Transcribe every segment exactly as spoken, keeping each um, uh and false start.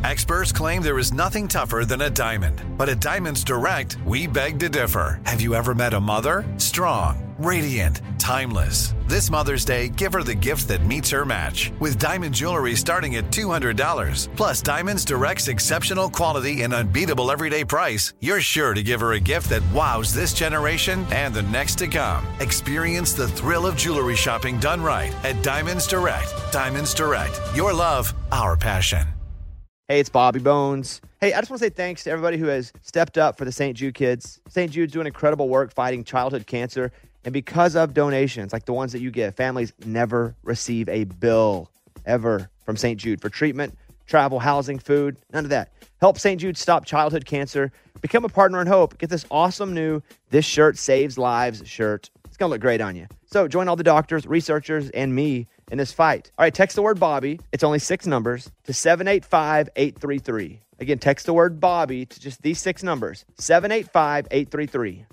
Experts claim there is nothing tougher than a diamond. But at Diamonds Direct, we beg to differ. Have you ever met a mother? Strong, radiant, timeless. This Mother's Day, give her the gift that meets her match. With diamond jewelry starting at two hundred dollars. Plus Diamonds Direct's exceptional quality and unbeatable everyday price, you're sure to give her a gift that wows this generation and the next to come. Experience the thrill of jewelry shopping done right at Diamonds Direct. Diamonds Direct. Your love, our passion. Hey, it's Bobby Bones. Hey, I just want to say thanks to everybody who has stepped up for the Saint Jude kids. Saint Jude's doing incredible work fighting childhood cancer. And because of donations like the ones that you give, families never receive a bill ever from Saint Jude for treatment, travel, housing, food, none of that. Help Saint Jude stop childhood cancer. Become a partner in hope. Get this awesome new This Shirt Saves Lives shirt. It's going to look great on you. So join all the doctors, researchers, and me in this fight. All right, text the word Bobby. It's only six numbers to seven eight five, eight three three. Again, text the word Bobby to just these six numbers, seven eight five, eight three three.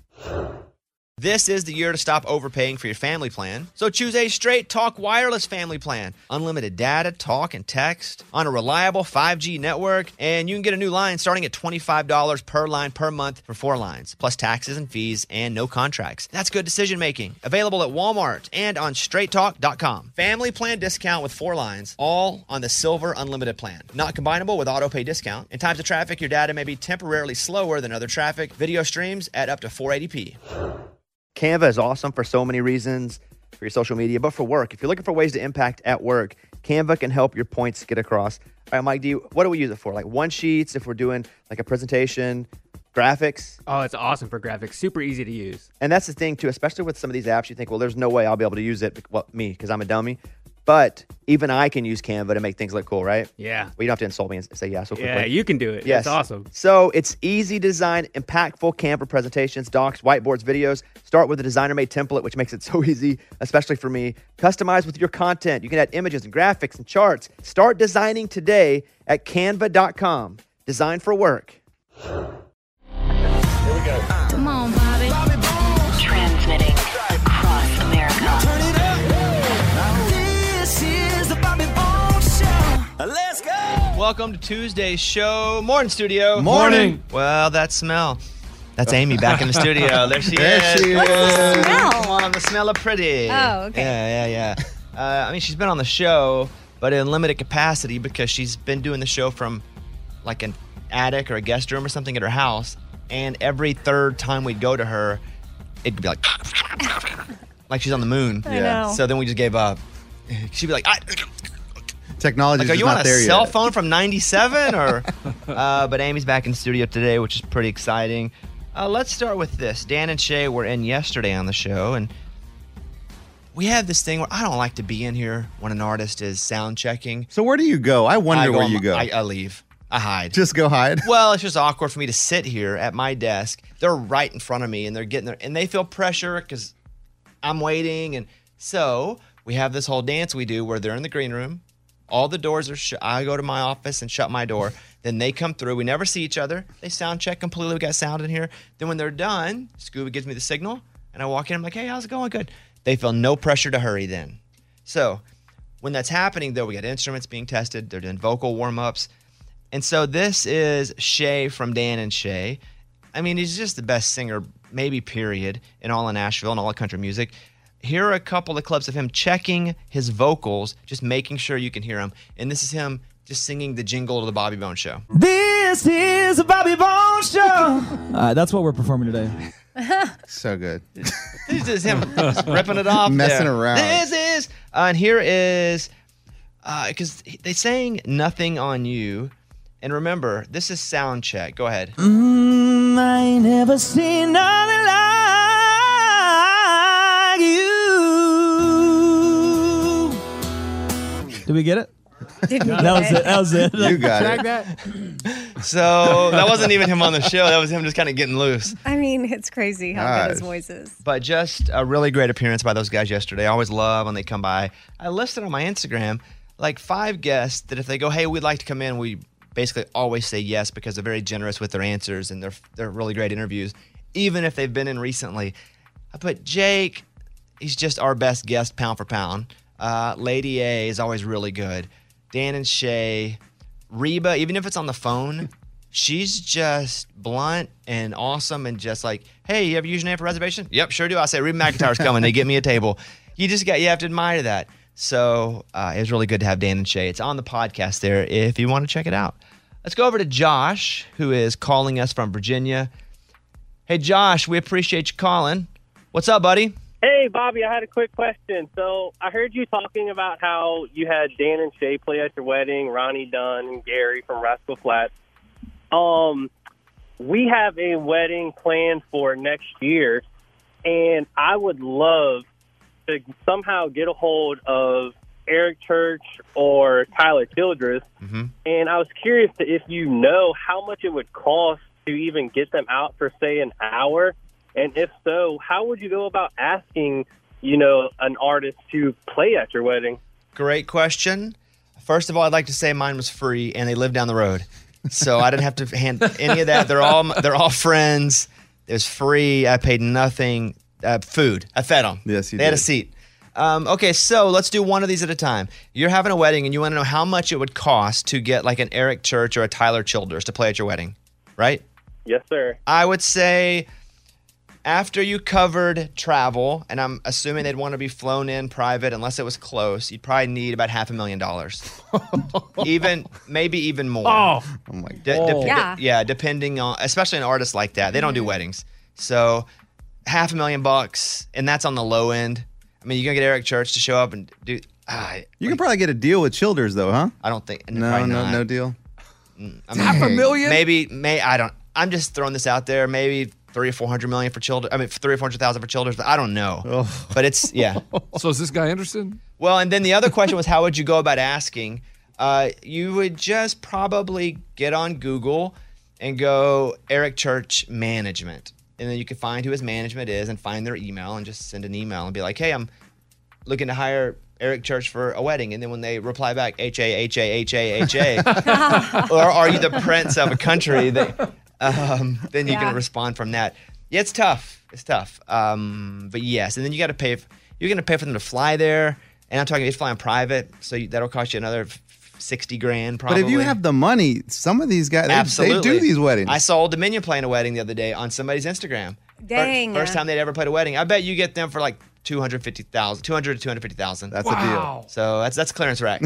This is the year to stop overpaying for your family plan. So choose a Straight Talk Wireless family plan. Unlimited data, talk, and text on a reliable five G network. And you can get a new line starting at twenty-five dollars per line per month for four lines, plus taxes and fees and no contracts. That's good decision making. Available at Walmart and on straight talk dot com. Family plan discount with four lines, all on the Silver Unlimited plan. Not combinable with auto pay discount. In times of traffic, your data may be temporarily slower than other traffic. Video streams at up to four eighty p. Canva is awesome for so many reasons, for your social media, but for work. If you're looking for ways to impact at work, Canva can help your points get across. All right, Mike, do you, what do we use it for? Like one sheets, if we're doing like a presentation, graphics? Oh, it's awesome for graphics. Super easy to use. And that's the thing, too, especially with some of these apps, you think, well, there's no way I'll be able to use it. Well, me, because I'm a dummy. But even I can use Canva to make things look cool, right? Yeah. Well, you don't have to insult me and say yeah so quickly. Yeah, you can do it. Yes. It's awesome. So it's easy design, impactful Canva presentations, docs, whiteboards, videos. Start with a designer-made template, which makes it so easy, especially for me. Customize with your content. You can add images and graphics and charts. Start designing today at canva dot com. Design for work. Here we go. Come on, Bobby. Bobby Bones. Transmitting across America. Turn it up. This is the Bobby Bones Show. Let's go. Welcome to Tuesday's show. Morning, studio. Morning. Well, that smell. That's Amy back in the studio. There she there is. She What's is. the smell? Come on, the smell of pretty. Oh, okay. Yeah, yeah, yeah. Uh, I mean, she's been on the show, but in limited capacity because she's been doing the show from like an attic or a guest room or something at her house. And every third time we'd go to her, it'd be like, like she's on the moon. I know. So then we just gave up. She'd be like, I, Technology's like, are just you not on a there cell yet. phone from ninety-seven? Or, uh, but Amy's back in the studio today, which is pretty exciting. Uh, let's start with this. Dan and Shay were in yesterday on the show, and we have this thing where I don't like to be in here when an artist is sound checking. So where do you go? I wonder I go where on you my- go. I, I leave. I hide. Just go hide. Well, it's just awkward for me to sit here at my desk. They're right in front of me, and they're getting there, and they feel pressure because I'm waiting. And so we have this whole dance we do where they're in the green room. All the doors are shut. I go to my office and shut my door. Then they come through. We never see each other. They sound check completely. We got sound in here. Then when they're done, Scooby gives me the signal, and I walk in. I'm like, hey, how's it going? Good. They feel no pressure to hurry then. So when that's happening, though, we got instruments being tested. They're doing vocal warm-ups. And so this is Shay from Dan and Shay. I mean, he's just the best singer, maybe period, in all of Nashville and all of country music. Here are a couple of clips of him checking his vocals, just making sure you can hear him. And this is him just singing the jingle of the Bobby Bones Show. This is the Bobby Bones Show. All right, that's what we're performing today. So good. This is him just ripping it off Messing there. around. This is, uh, and here is, because uh, they sang Nothing on You. And remember, this is sound check. Go ahead. Mm, I ain't never seen nothing like you. Did we get it? Did we That get was it. That was it. You got Track it. that. So that wasn't even him on the show. That was him just kind of getting loose. I mean, it's crazy how Gosh. good his voice is. But just a really great appearance by those guys yesterday. I always love when they come by. I listed on my Instagram like five guests that if they go, hey, we'd like to come in, we basically always say yes because they're very generous with their answers and they're they're really great interviews, even if they've been in recently. I put Jake, he's just our best guest pound for pound. Uh, Lady A is always really good. Dan and Shay, Reba, even if it's on the phone, she's just blunt and awesome and just like, hey, you have a username for reservation? Yep, sure do. I say, Reba McIntyre's coming. They get me a table. You just got, you have to admire that. So uh, it was really good to have Dan and Shay. It's on the podcast there if you want to check it out. Let's go over to Josh, who is calling us from Virginia. Hey, Josh, we appreciate you calling. What's up, buddy? Hey, Bobby, I had a quick question. So I heard you talking about how you had Dan and Shay play at your wedding, Ronnie Dunn and Gary from Rascal Flatts. Um, we have a wedding planned for next year, and I would love to somehow get a hold of Eric Church or Tyler Childress. Mm-hmm. And I was curious to, if you know how much it would cost to even get them out for, say, an hour. And if so, how would you go about asking, you know, an artist to play at your wedding? Great question. First of all, I'd like to say mine was free, and they live down the road. So I didn't have to hand any of that. They're all they're all friends. It was free. I paid nothing. Uh, food. I fed them. Yes, you They had a did. seat. Um, okay, so let's do one of these at a time. You're having a wedding, and you want to know how much it would cost to get like an Eric Church or a Tyler Childers to play at your wedding, right? Yes, sir. I would say after you covered travel, and I'm assuming they'd want to be flown in private unless it was close, you'd probably need about half a million dollars. even, maybe even more. Oh, Oh my De- god. dep- Yeah. de- yeah, depending on, especially an artist like that. They don't do weddings. So half a million bucks, and that's on the low end. I mean, you're going to get Eric Church to show up and do, ah, You can probably get a deal with Childers though, huh? I don't think, No, probably no, not. no deal. I mean, half a Dang. million? Maybe, may I don't. I'm just throwing this out there. Maybe three or four hundred million for children. I mean, three or four hundred thousand for children. But I don't know. Oh. But it's yeah. So is this guy interested? Well, and then the other question was, how would you go about asking? Uh, you would just probably get on Google and go Eric Church Management, and then you can find who his management is and find their email and just send an email and be like, hey, I'm looking to hire Eric Church for a wedding. And then when they reply back, H A, H A, H A, H A, or are you the prince of a country? That, um, then you Yeah. can respond from that. Yeah, it's tough. It's tough. Um, but yes, and then you got to pay, you're going to pay for them to fly there. And I'm talking, they fly on private, so you, that'll cost you another sixty grand probably. But if you have the money, some of these guys, they, Absolutely. they do these weddings. I saw Old Dominion playing a wedding the other day on somebody's Instagram. Fir- Dang. First time they'd ever played a wedding. I bet you get them for like two hundred fifty thousand, two hundred to two hundred fifty thousand. That's a deal. So that's that's clearance rack.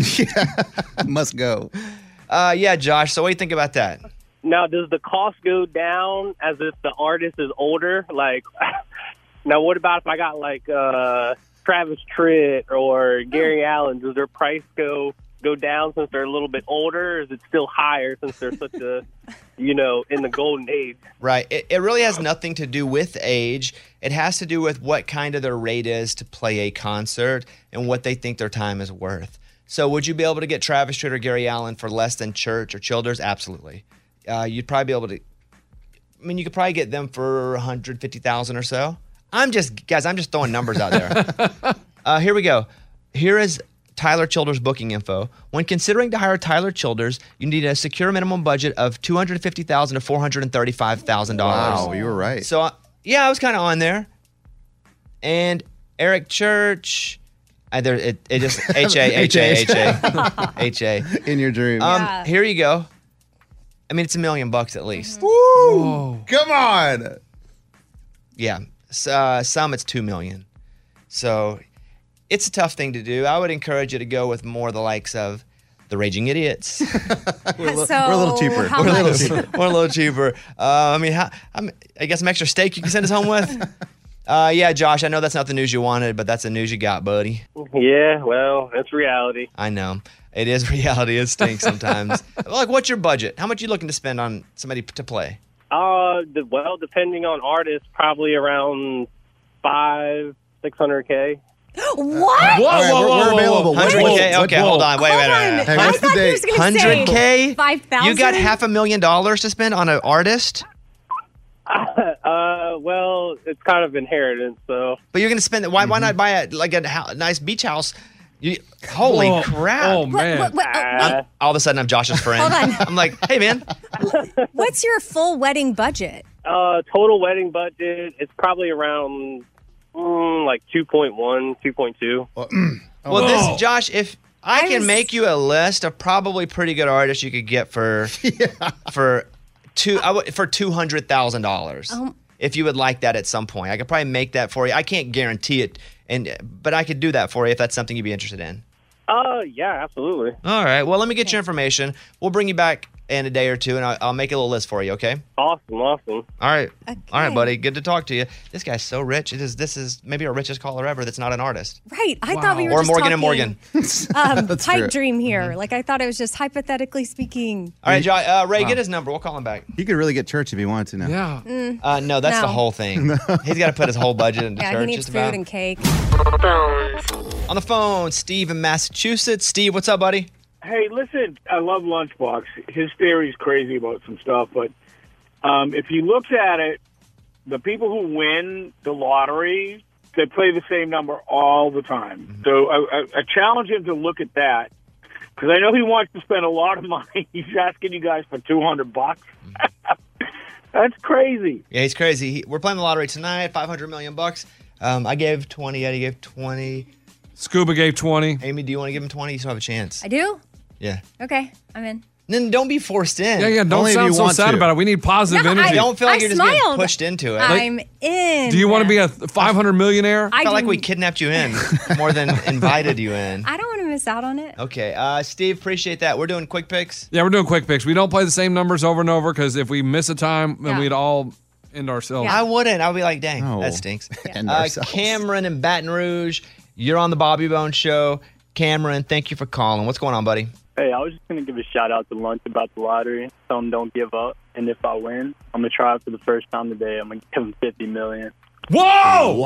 Must go. uh, yeah, Josh. So what do you think about that? Now, does the cost go down as if the artist is older? Like, now what about if I got like uh, Travis Tritt or Gary Allen? Does their price go go down since they're a little bit older, or is it still higher since they're such a, you know, in the golden age? Right. It, it really has nothing to do with age. It has to do with what kind of their rate is to play a concert and what they think their time is worth. So would you be able to get Travis Tritt or Gary Allen for less than Church or Childers? Absolutely. Uh, you'd probably be able to. I mean, you could probably get them for one hundred fifty thousand dollars or so. I'm just, guys, I'm just throwing numbers out there. uh, here we go. Here is Tyler Childers' booking info. When considering to hire Tyler Childers, you need a secure minimum budget of two hundred fifty thousand dollars to four hundred thirty-five thousand dollars. Wow, you were right. So, uh, yeah, I was kind of on there. And Eric Church, either it, it just H A, H A, H A, H A. In your dream. Um, Yeah. Here you go. I mean, it's a million bucks at least. Woo! Come on. Yeah. S- Uh, some it's two million. So it's a tough thing to do. I would encourage you to go with more the likes of the Raging Idiots. We're a, li- So, we're a little cheaper. how We're a little much? cheaper. Or a little cheaper. Uh, I mean, how, I'm, I guess some extra steak you can send us home with. Uh, yeah, Josh, I know that's not the news you wanted, but that's the news you got, buddy. Yeah, well, that's reality. I know. It is reality. It stinks sometimes. Like, what's your budget? How much are you looking to spend on somebody p- to play? Uh, the, well, depending on artists, probably around five, six hundred k. What? Whoa, All right, whoa, we're, whoa, we're whoa, available. whoa. What- one hundred K? what- Okay, what- hold on. Wait, Hold wait, wait, on. wait. Hey, I what's the thought he date? was going to say one hundred K? five thousand. You got half a million dollars to spend on an artist? Uh, well, it's kind of inheritance, so. But you're going to spend it. Why, why not buy a like a hou- nice beach house? You, holy Whoa. crap. Oh, What- man. what- what- oh, Uh, All of a sudden, I'm Josh's friend. Hold on. I'm like, hey, man. what's your full wedding budget? uh, total wedding budget is probably around mm, like two point one, two point two. Well, Whoa. this, Josh, if I, I can was- make you a list of probably pretty good artists you could get for for two I would, for two hundred thousand dollars. Um, If you would like that at some point, I could probably make that for you. I can't guarantee it, and but I could do that for you if that's something you'd be interested in. Uh, yeah, absolutely. All right. Well, let me get your information. We'll bring you back in a day or two, and I'll, I'll make a little list for you. Okay. Awesome, awesome. All right. Okay. All right, buddy. Good to talk to you. This guy's so rich. It is. This is maybe our richest caller ever. That's not an artist. Right. I thought we were Or just Morgan talking, and Morgan. Um, That's pipe true. dream here. Like I thought it was just hypothetically speaking. All right, Joy, uh, Ray, get his number. We'll call him back. He could really get church if he wanted to now. Yeah. Uh, no, that's the No. whole thing. He's got to put his whole budget into Yeah, church. he needs just food about. and cake. On the phone, Steve in Massachusetts. Steve, what's up, buddy? Hey, listen, I love Lunchbox. His theory's crazy about some stuff, but um, if he looks at it, the people who win the lottery, they play the same number all the time. So I, I, I challenge him to look at that because I know he wants to spend a lot of money. He's asking you guys for two hundred bucks. That's crazy. Yeah, he's crazy. He, we're playing the lottery tonight, five hundred million bucks. Um, I gave twenty. Eddie gave twenty. Scuba gave twenty. Amy, do you want to give him twenty? You still have a chance. I do? Yeah. Okay, I'm in. Then don't be forced in. Yeah, yeah. Don't Only if sound you so want sad to. about it. We need positive No, energy. I- Don't feel like I you're just getting smiled. pushed into it. I'm in. Do you want to be a five hundred millionaire? I I felt like do- we kidnapped you in more than invited you in. I don't want to miss out on it. Okay, uh, Steve, appreciate that. We're doing quick picks. Yeah, we're doing quick picks. We don't play the same numbers over and over because if we miss a time, then Yeah. we'd all end ourselves. Yeah. I wouldn't. I would be like, dang, Oh. that stinks. And Uh, ourselves. Cameron in Baton Rouge, you're on the Bobby Bones Show. Cameron, thank you for calling. What's going on, buddy? Hey, I was just going to give a shout out to Lunch about the lottery. Tell him don't give up. And if I win, I'm going to try it for the first time today. I'm going to give him fifty million Whoa!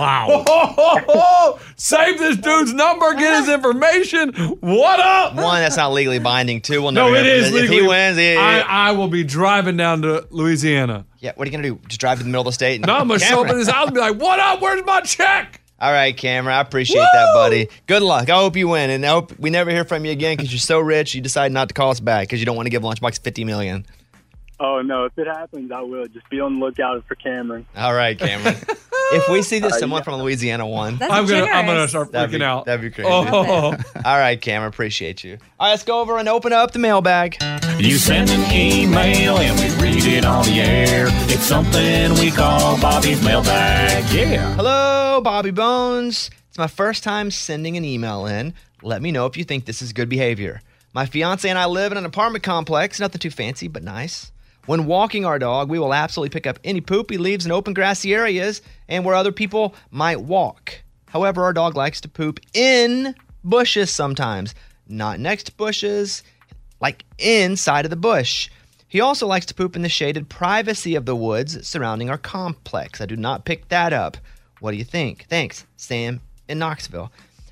Wow! Save this dude's number, get his information. What up? One, that's not legally binding. Two, we'll No, never it hear- is If legally. he wins, yeah, yeah, yeah. I, I will be driving down to Louisiana. Yeah, what are you going to do? Just drive to the middle of the state? And, No, I'm going to show up Cameron. at his house and be like, what up? Where's my check? All right, Cameron, I appreciate that, buddy. Good luck. I hope you win, and I hope we never hear from you again because you're so rich you decide not to call us back because you don't want to give Lunchbox fifty million dollars. Oh, no, if it happens, I will. Just be on the lookout for Cameron. All right, Cameron. If we see that Uh, someone yeah. from Louisiana won, That's I'm gonna, I'm gonna generous. start That'd freaking be- out. that'd be crazy. Oh. all right, Cameron, appreciate you. All right, let's go over and open up the mailbag. You send an email and we read it on the air. It's something we call Bobby's mailbag. Yeah. Hello, Bobby Bones. It's my first time sending an email in. Let me know if you think this is good behavior. My fiance and I live in an apartment complex, nothing too fancy, but nice. When walking our dog, we will absolutely pick up any poop he leaves in open grassy areas and where other people might walk. However, our dog likes to poop in bushes sometimes, not next to bushes, like inside of the bush. He also likes to poop in the shaded privacy of the woods surrounding our complex. I do not pick that up. What do you think? Thanks, Sam in Knoxville.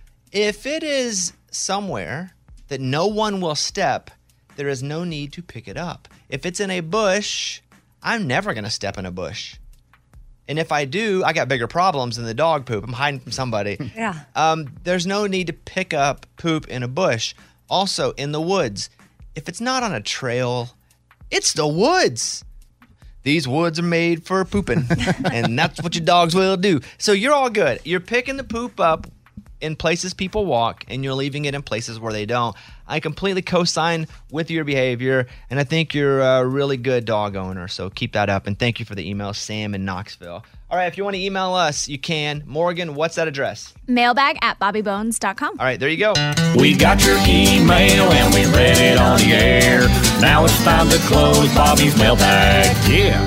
If it is somewhere that no one will step, there is no need to pick it up. If it's in a bush, I'm never going to step in a bush. And if I do, I got bigger problems than the dog poop. I'm hiding from somebody. Yeah. Um, there's no need to pick up poop in a bush. Also, in the woods, if it's not on a trail, it's the woods. These woods are made for pooping, and that's what your dogs will do. So you're all good. You're picking the poop up in places people walk, and you're leaving it in places where they don't. I completely co-sign with your behavior, and I think you're a really good dog owner. So keep that up, and thank you for the email, Sam in Knoxville. All right, if you want to email us, you can. Morgan, what's that address? Mailbag at bobby bones dot com. All right, there you go. We got your email and we read it on the air. Now it's time to close Bobby's mailbag. Yeah.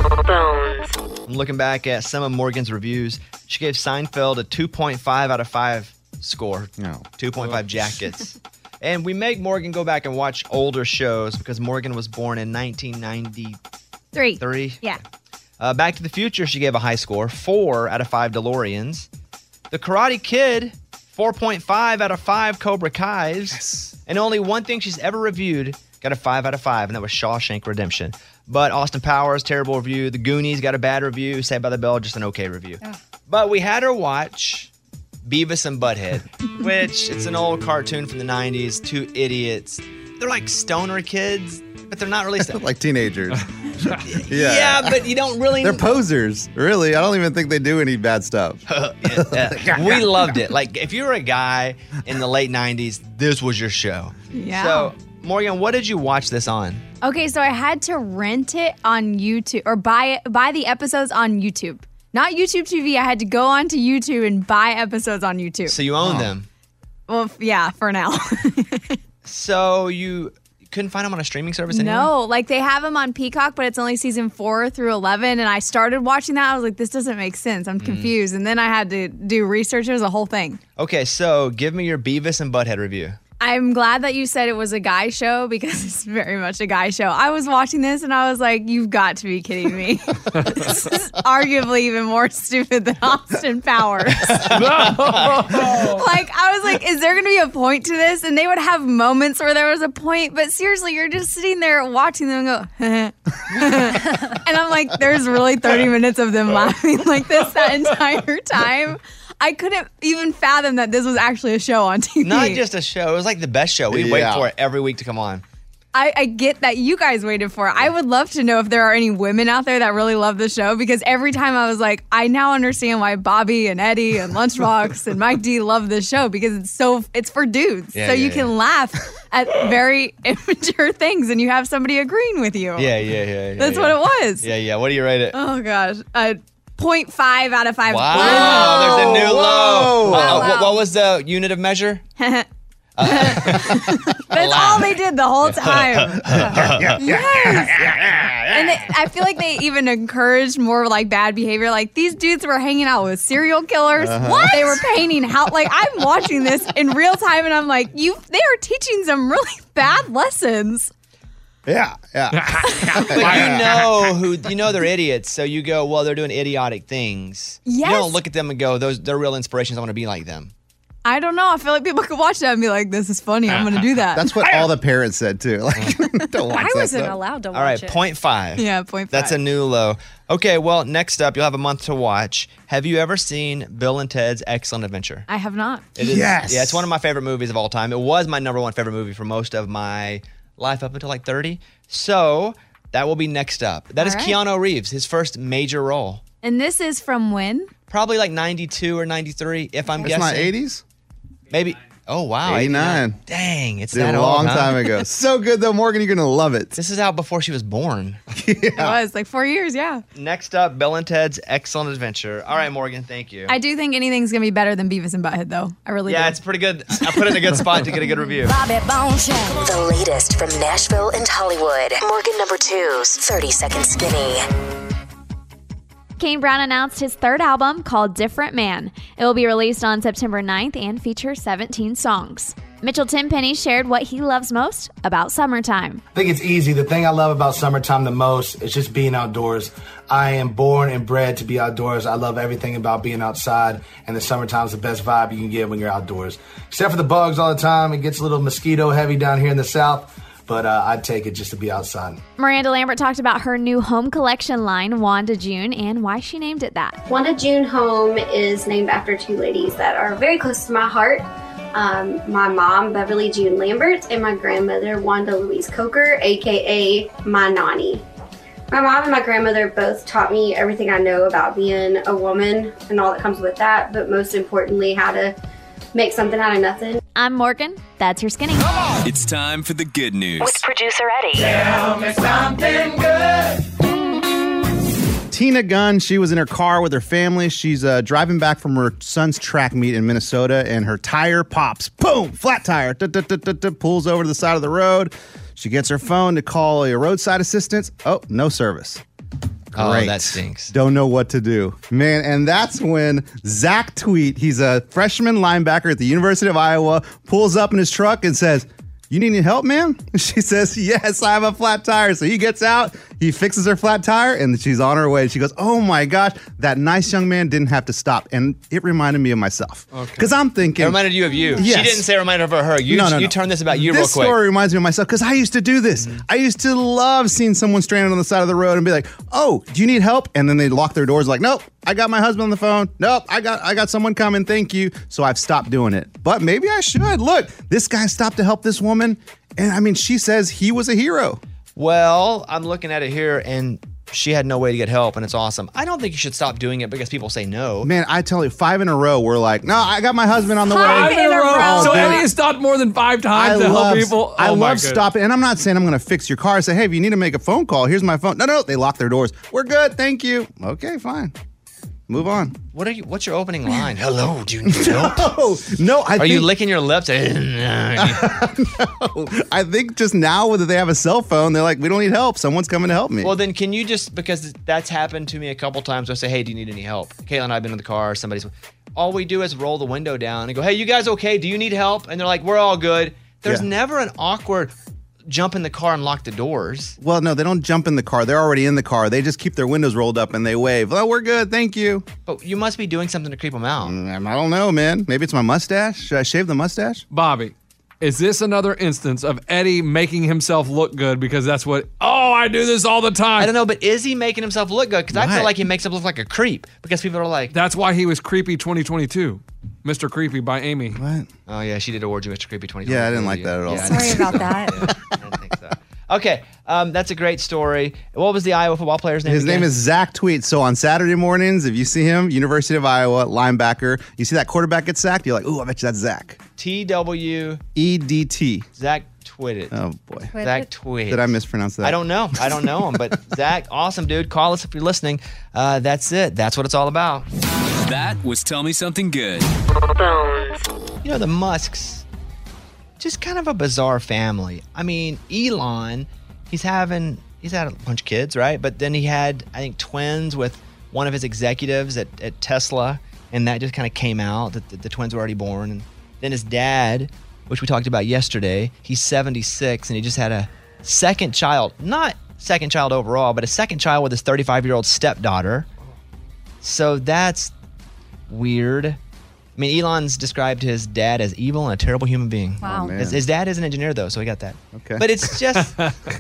I'm looking back at some of Morgan's reviews. She gave Seinfeld a two point five out of five score. No. two point five jackets. And we make Morgan go back and watch older shows because Morgan was born in nineteen ninety-three. Three. Yeah. Uh, Back to the Future, she gave a high score, four out of five DeLoreans. The Karate Kid, four point five out of five Cobra Kais. Yes. And only one thing she's ever reviewed got a five out of five, and that was Shawshank Redemption. But Austin Powers, terrible review. The Goonies got a bad review. Saved by the Bell, just an okay review. Oh. But we had her watch Beavis and Butthead, which it's an old cartoon from the nineties. Two idiots. They're like stoner kids, but they're not really stoner. Like teenagers. Yeah, but you don't really. They're posers, really. I don't even think they do any bad stuff. We loved it. Like, if you were a guy in the late nineties, this was your show. Yeah. So, Morgan, what did you watch this on? Okay, so I had to rent it on YouTube or buy it, buy the episodes on YouTube. Not YouTube T V. I had to go onto YouTube and buy episodes on YouTube. So you own them. Well, f- yeah, for now. So you couldn't find them on a streaming service anymore? No, like they have them on Peacock, but it's only season four through eleven. And I started watching that. I was like, this doesn't make sense. I'm confused. And then I had to do research. It was a whole thing. Okay, so give me your Beavis and Butthead review. I'm glad that you said it was a guy show because it's very much a guy show. I was watching this and I was like, you've got to be kidding me. This is arguably even more stupid than Austin Powers. Like, I was like, is there going to be a point to this? And they would have moments where there was a point, but seriously, you're just sitting there watching them go, and I'm like, there's really thirty minutes of them laughing like this that entire time. I couldn't even fathom that this was actually a show on T V. Not just a show. It was like the best show. We'd wait Yeah. for it every week to come on. I, I get that you guys waited for it. I would love to know if there are any women out there that really love the show because every time I was like, I now understand why Bobby and Eddie and Lunchbox and Mike D love this show because it's so it's for dudes. Yeah, so yeah, you can yeah. laugh at very immature things and you have somebody agreeing with you. Yeah, yeah, yeah. yeah That's yeah. what it was. Yeah, yeah. What do you rate it? Oh gosh. Uh, zero point five out of five. Wow, there's a new low. Wow, Uh, wow. What, what was the unit of measure? That's all they did the whole time. Yes. And they, I feel like they even encouraged more like bad behavior. Like these dudes were hanging out with serial killers. Uh-huh. What? They were painting how like I'm watching this in real time and I'm like, you they are teaching some really bad lessons. Yeah, yeah. But you know who you know they're idiots, so you go, well, they're doing idiotic things. Yes. You don't look at them and go, those they're real inspirations. I want to be like them. I don't know. I feel like people could watch that and be like, this is funny. I'm going to do that. That's what all the parents said too. Like, don't watch I that wasn't stuff. allowed to watch All right, it. point five. Yeah, point five. That's a new low. Okay, well, next up, you'll have a month to watch. Have you ever seen Bill and Ted's Excellent Adventure? I have not. It is, Yes. Yeah, it's one of my favorite movies of all time. It was my number one favorite movie for most of my life up until like thirty. So that will be next up. That All is right. Keanu Reeves, his first major role. And this is from when? Probably like ninety-two or ninety-three, if I'm It's guessing. not eighties? Maybe. Oh, wow. eighty-nine. Dang, it's Did that a old, long huh? time ago. So good though, Morgan. You're gonna love it. This is out before she was born. It was like four years, yeah. Next up, Bill and Ted's Excellent Adventure. All right, Morgan, thank you. I do think anything's going to be better than Beavis and Butthead, though. I really yeah, do. it's pretty good. I put it in a good spot to get a good review. Bobby Bone Show. The latest from Nashville and Hollywood. Morgan number two's thirty Second Skinny. Kane Brown announced his third album called Different Man. It will be released on September ninth and feature seventeen songs. Mitchell Tenpenny shared what he loves most about summertime. I think it's easy. The thing I love about summertime the most is just being outdoors. I am born and bred to be outdoors. I love everything about being outside, and the summertime is the best vibe you can get when you're outdoors. Except for the bugs all the time. It gets a little mosquito heavy down here in the south, but uh, I'd take it just to be outside. Miranda Lambert talked about her new home collection line, Wanda June, and why she named it that. Wanda June Home is named after two ladies that are very close to my heart. Um, my mom, Beverly June Lambert, and my grandmother, Wanda Louise Coker, aka my Nani. My mom and my grandmother both taught me everything I know about being a woman and all that comes with that, but most importantly, how to make something out of nothing. I'm Morgan. That's your skinny. It's time for the good news. With producer Eddie. Tell me something good. Tina Gunn, she was in her car with her family. She's uh, driving back from her son's track meet in Minnesota, and her tire pops. Boom! Flat tire. Da, da, da, da, da, pulls over to the side of the road. She gets her phone to call a roadside assistance. Oh, no service. Oh, Great. that stinks. Don't know what to do. Man, and that's when Zach Tweet, he's a freshman linebacker at the University of Iowa, pulls up in his truck and says, "You need any help, ma'am?" She says, "Yes, I have a flat tire." So he gets out, he fixes her flat tire, and she's on her way. She goes, "Oh my gosh, that nice young man didn't have to stop." And it reminded me of myself. Because I'm thinking. It reminded you of you. Yes. She didn't say it reminded her of her. You, no, no, you no. turned this about you this real quick. story reminds me of myself because I used to do this. Mm-hmm. I used to love seeing someone stranded on the side of the road and be like, "Oh, do you need help?" And then they lock their doors like, "Nope, I got my husband on the phone. Nope, I got I got someone coming. Thank you." So I've stopped doing it. But maybe I should. Look, this guy stopped to help this woman. And I mean, she says he was a hero. Well, I'm looking at it here, and she had no way to get help, and it's awesome. I don't think you should stop doing it because people say no. Man, I tell you, five in a row, we're like, no, I got my husband on the Five way. in a row. Oh, so dude. Eddie has stopped more than five times I to love, help people. I Oh, my love goodness. stopping, and I'm not saying I'm going to fix your car. I say, hey, if you need to make a phone call, here's my phone. No, no, they lock their doors. We're good, thank you. Okay, fine. Move on. What are you? What's your opening line? Hello, do you need help? no, no. I Are think, you licking your lips? no, I think just now that they have a cell phone, they're like, we don't need help. Someone's coming to help me. Well, then can you just, because that's happened to me a couple times, I say, hey, do you need any help? Kayla and I have been in the car, somebody's, all we do is roll the window down and go, hey, you guys okay? Do you need help? And they're like, we're all good. There's Yeah. never an awkward jump in the car and lock the doors. Well, no, they don't jump in the car. They're already in the car. They just keep their windows rolled up and they wave. Oh, we're good. Thank you. But you must be doing something to creep them out. Mm, I don't know, man. Maybe it's my mustache. Should I shave the mustache? Bobby, is this another instance of Eddie making himself look good because that's what, oh, I do this all the time? I don't know, but is he making himself look good? Because I feel What? like he makes him look like a creep because people are like, That's why he was Creepy twenty twenty-two. Mister Creepy by Amy. What? oh, yeah, she did award you Mister Creepy twenty twenty. Yeah, I didn't like that at all. Yeah, I Sorry didn't- about that. Yeah, I didn't think so. Okay, um, that's a great story. What was the Iowa football player's name His again? name is Zach Tweet. So on Saturday mornings, if you see him, University of Iowa, linebacker, you see that quarterback get sacked, you're like, ooh, I bet you that's Zach. T W E D T. Zach Twitted. Oh, boy. Zach Twitted. Did I mispronounce that? I don't know. I don't know him, but Zach, awesome dude. Call us if you're listening. Uh, that's it. That's what it's all about. That was Tell Me Something Good. You know, the Musks, just kind of a bizarre family. I mean, Elon, he's having, he's had a bunch of kids, right? But then he had, I think, twins with one of his executives at, at Tesla, and that just kind of came out that the, the twins were already born. And then his dad, which we talked about yesterday, he's seventy-six, and he just had a second child. Not second child overall, but a second child with his thirty-five-year-old stepdaughter. So that's weird. I mean, Elon's described his dad as evil and a terrible human being. Wow. Oh, man. his, his dad is an engineer, though, so he got that. Okay. But it's just...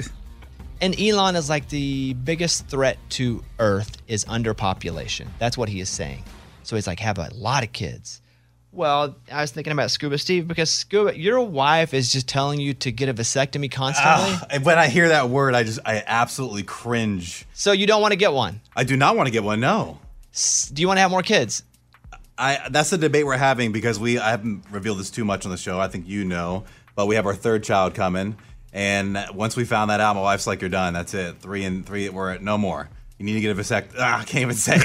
And Elon is like the biggest threat to Earth is underpopulation. That's what he is saying. So he's like, have a lot of kids. Well, I was thinking about Scuba Steve because Scuba, your wife is just telling you to get a vasectomy constantly. Ah, when I hear that word, I just I absolutely cringe. So you don't want to get one? I do not want to get one. No. S- Do you want to have more kids? I that's the debate we're having because we I haven't revealed this too much on the show. I think you know, but we have our third child coming, and once we found that out, my wife's like, "You're done. That's it. Three and three. We're at no more. You need to get a vasectomy." Ah, I can't even say it.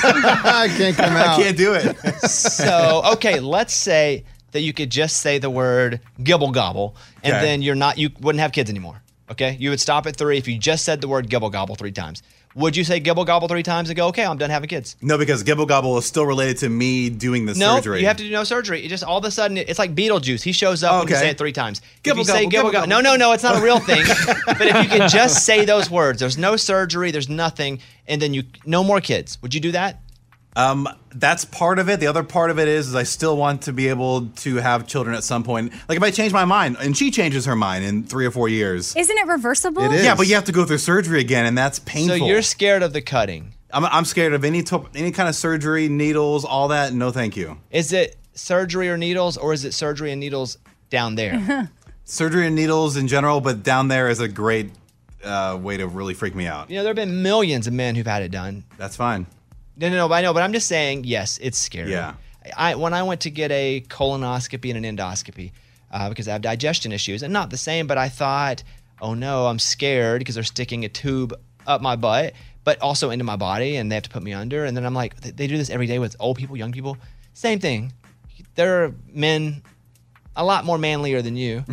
I can't come out. I can't do it. So, okay, let's say that you could just say the word gibble gobble, and Okay. then you're not, you wouldn't have kids anymore. Okay, you would stop at three if you just said the word gibble gobble three times. Would you say gibble gobble three times and go, okay, I'm done having kids? No, because gibble gobble is still related to me doing the No, surgery. you have to do no surgery. It just all of a sudden, it's like Beetlejuice. He shows up and you Okay. say it three times. Gibble if you say gobble, gibble gibble gobble, no, no, no, it's not a real thing. But if you could just say those words, there's no surgery, there's nothing, and then you no more kids. Would you do that? Um, that's part of it. The other part of it is, is I still want to be able to have children at some point. Like if I change my mind, and she changes her mind in three or four years. Isn't it reversible? Yeah, but you have to go through surgery again, and that's painful. So you're scared of the cutting. I'm, I'm scared of any to- any kind of surgery, needles, all that. No, thank you. Is it surgery or needles, or is it surgery and needles down there? Surgery and needles in general, but down there is a great uh, way to really freak me out. You know, there have been millions of men who've had it done. That's fine. No, no, no, I know, but I'm just saying, yes, it's scary. Yeah. I when I went to get a colonoscopy and an endoscopy uh, because I have digestion issues, and not the same, but I thought, oh no, I'm scared because they're sticking a tube up my butt, but also into my body, and they have to put me under. And then I'm like, they, they do this every day with old people, young people. Same thing. There are men a lot more manlier than you.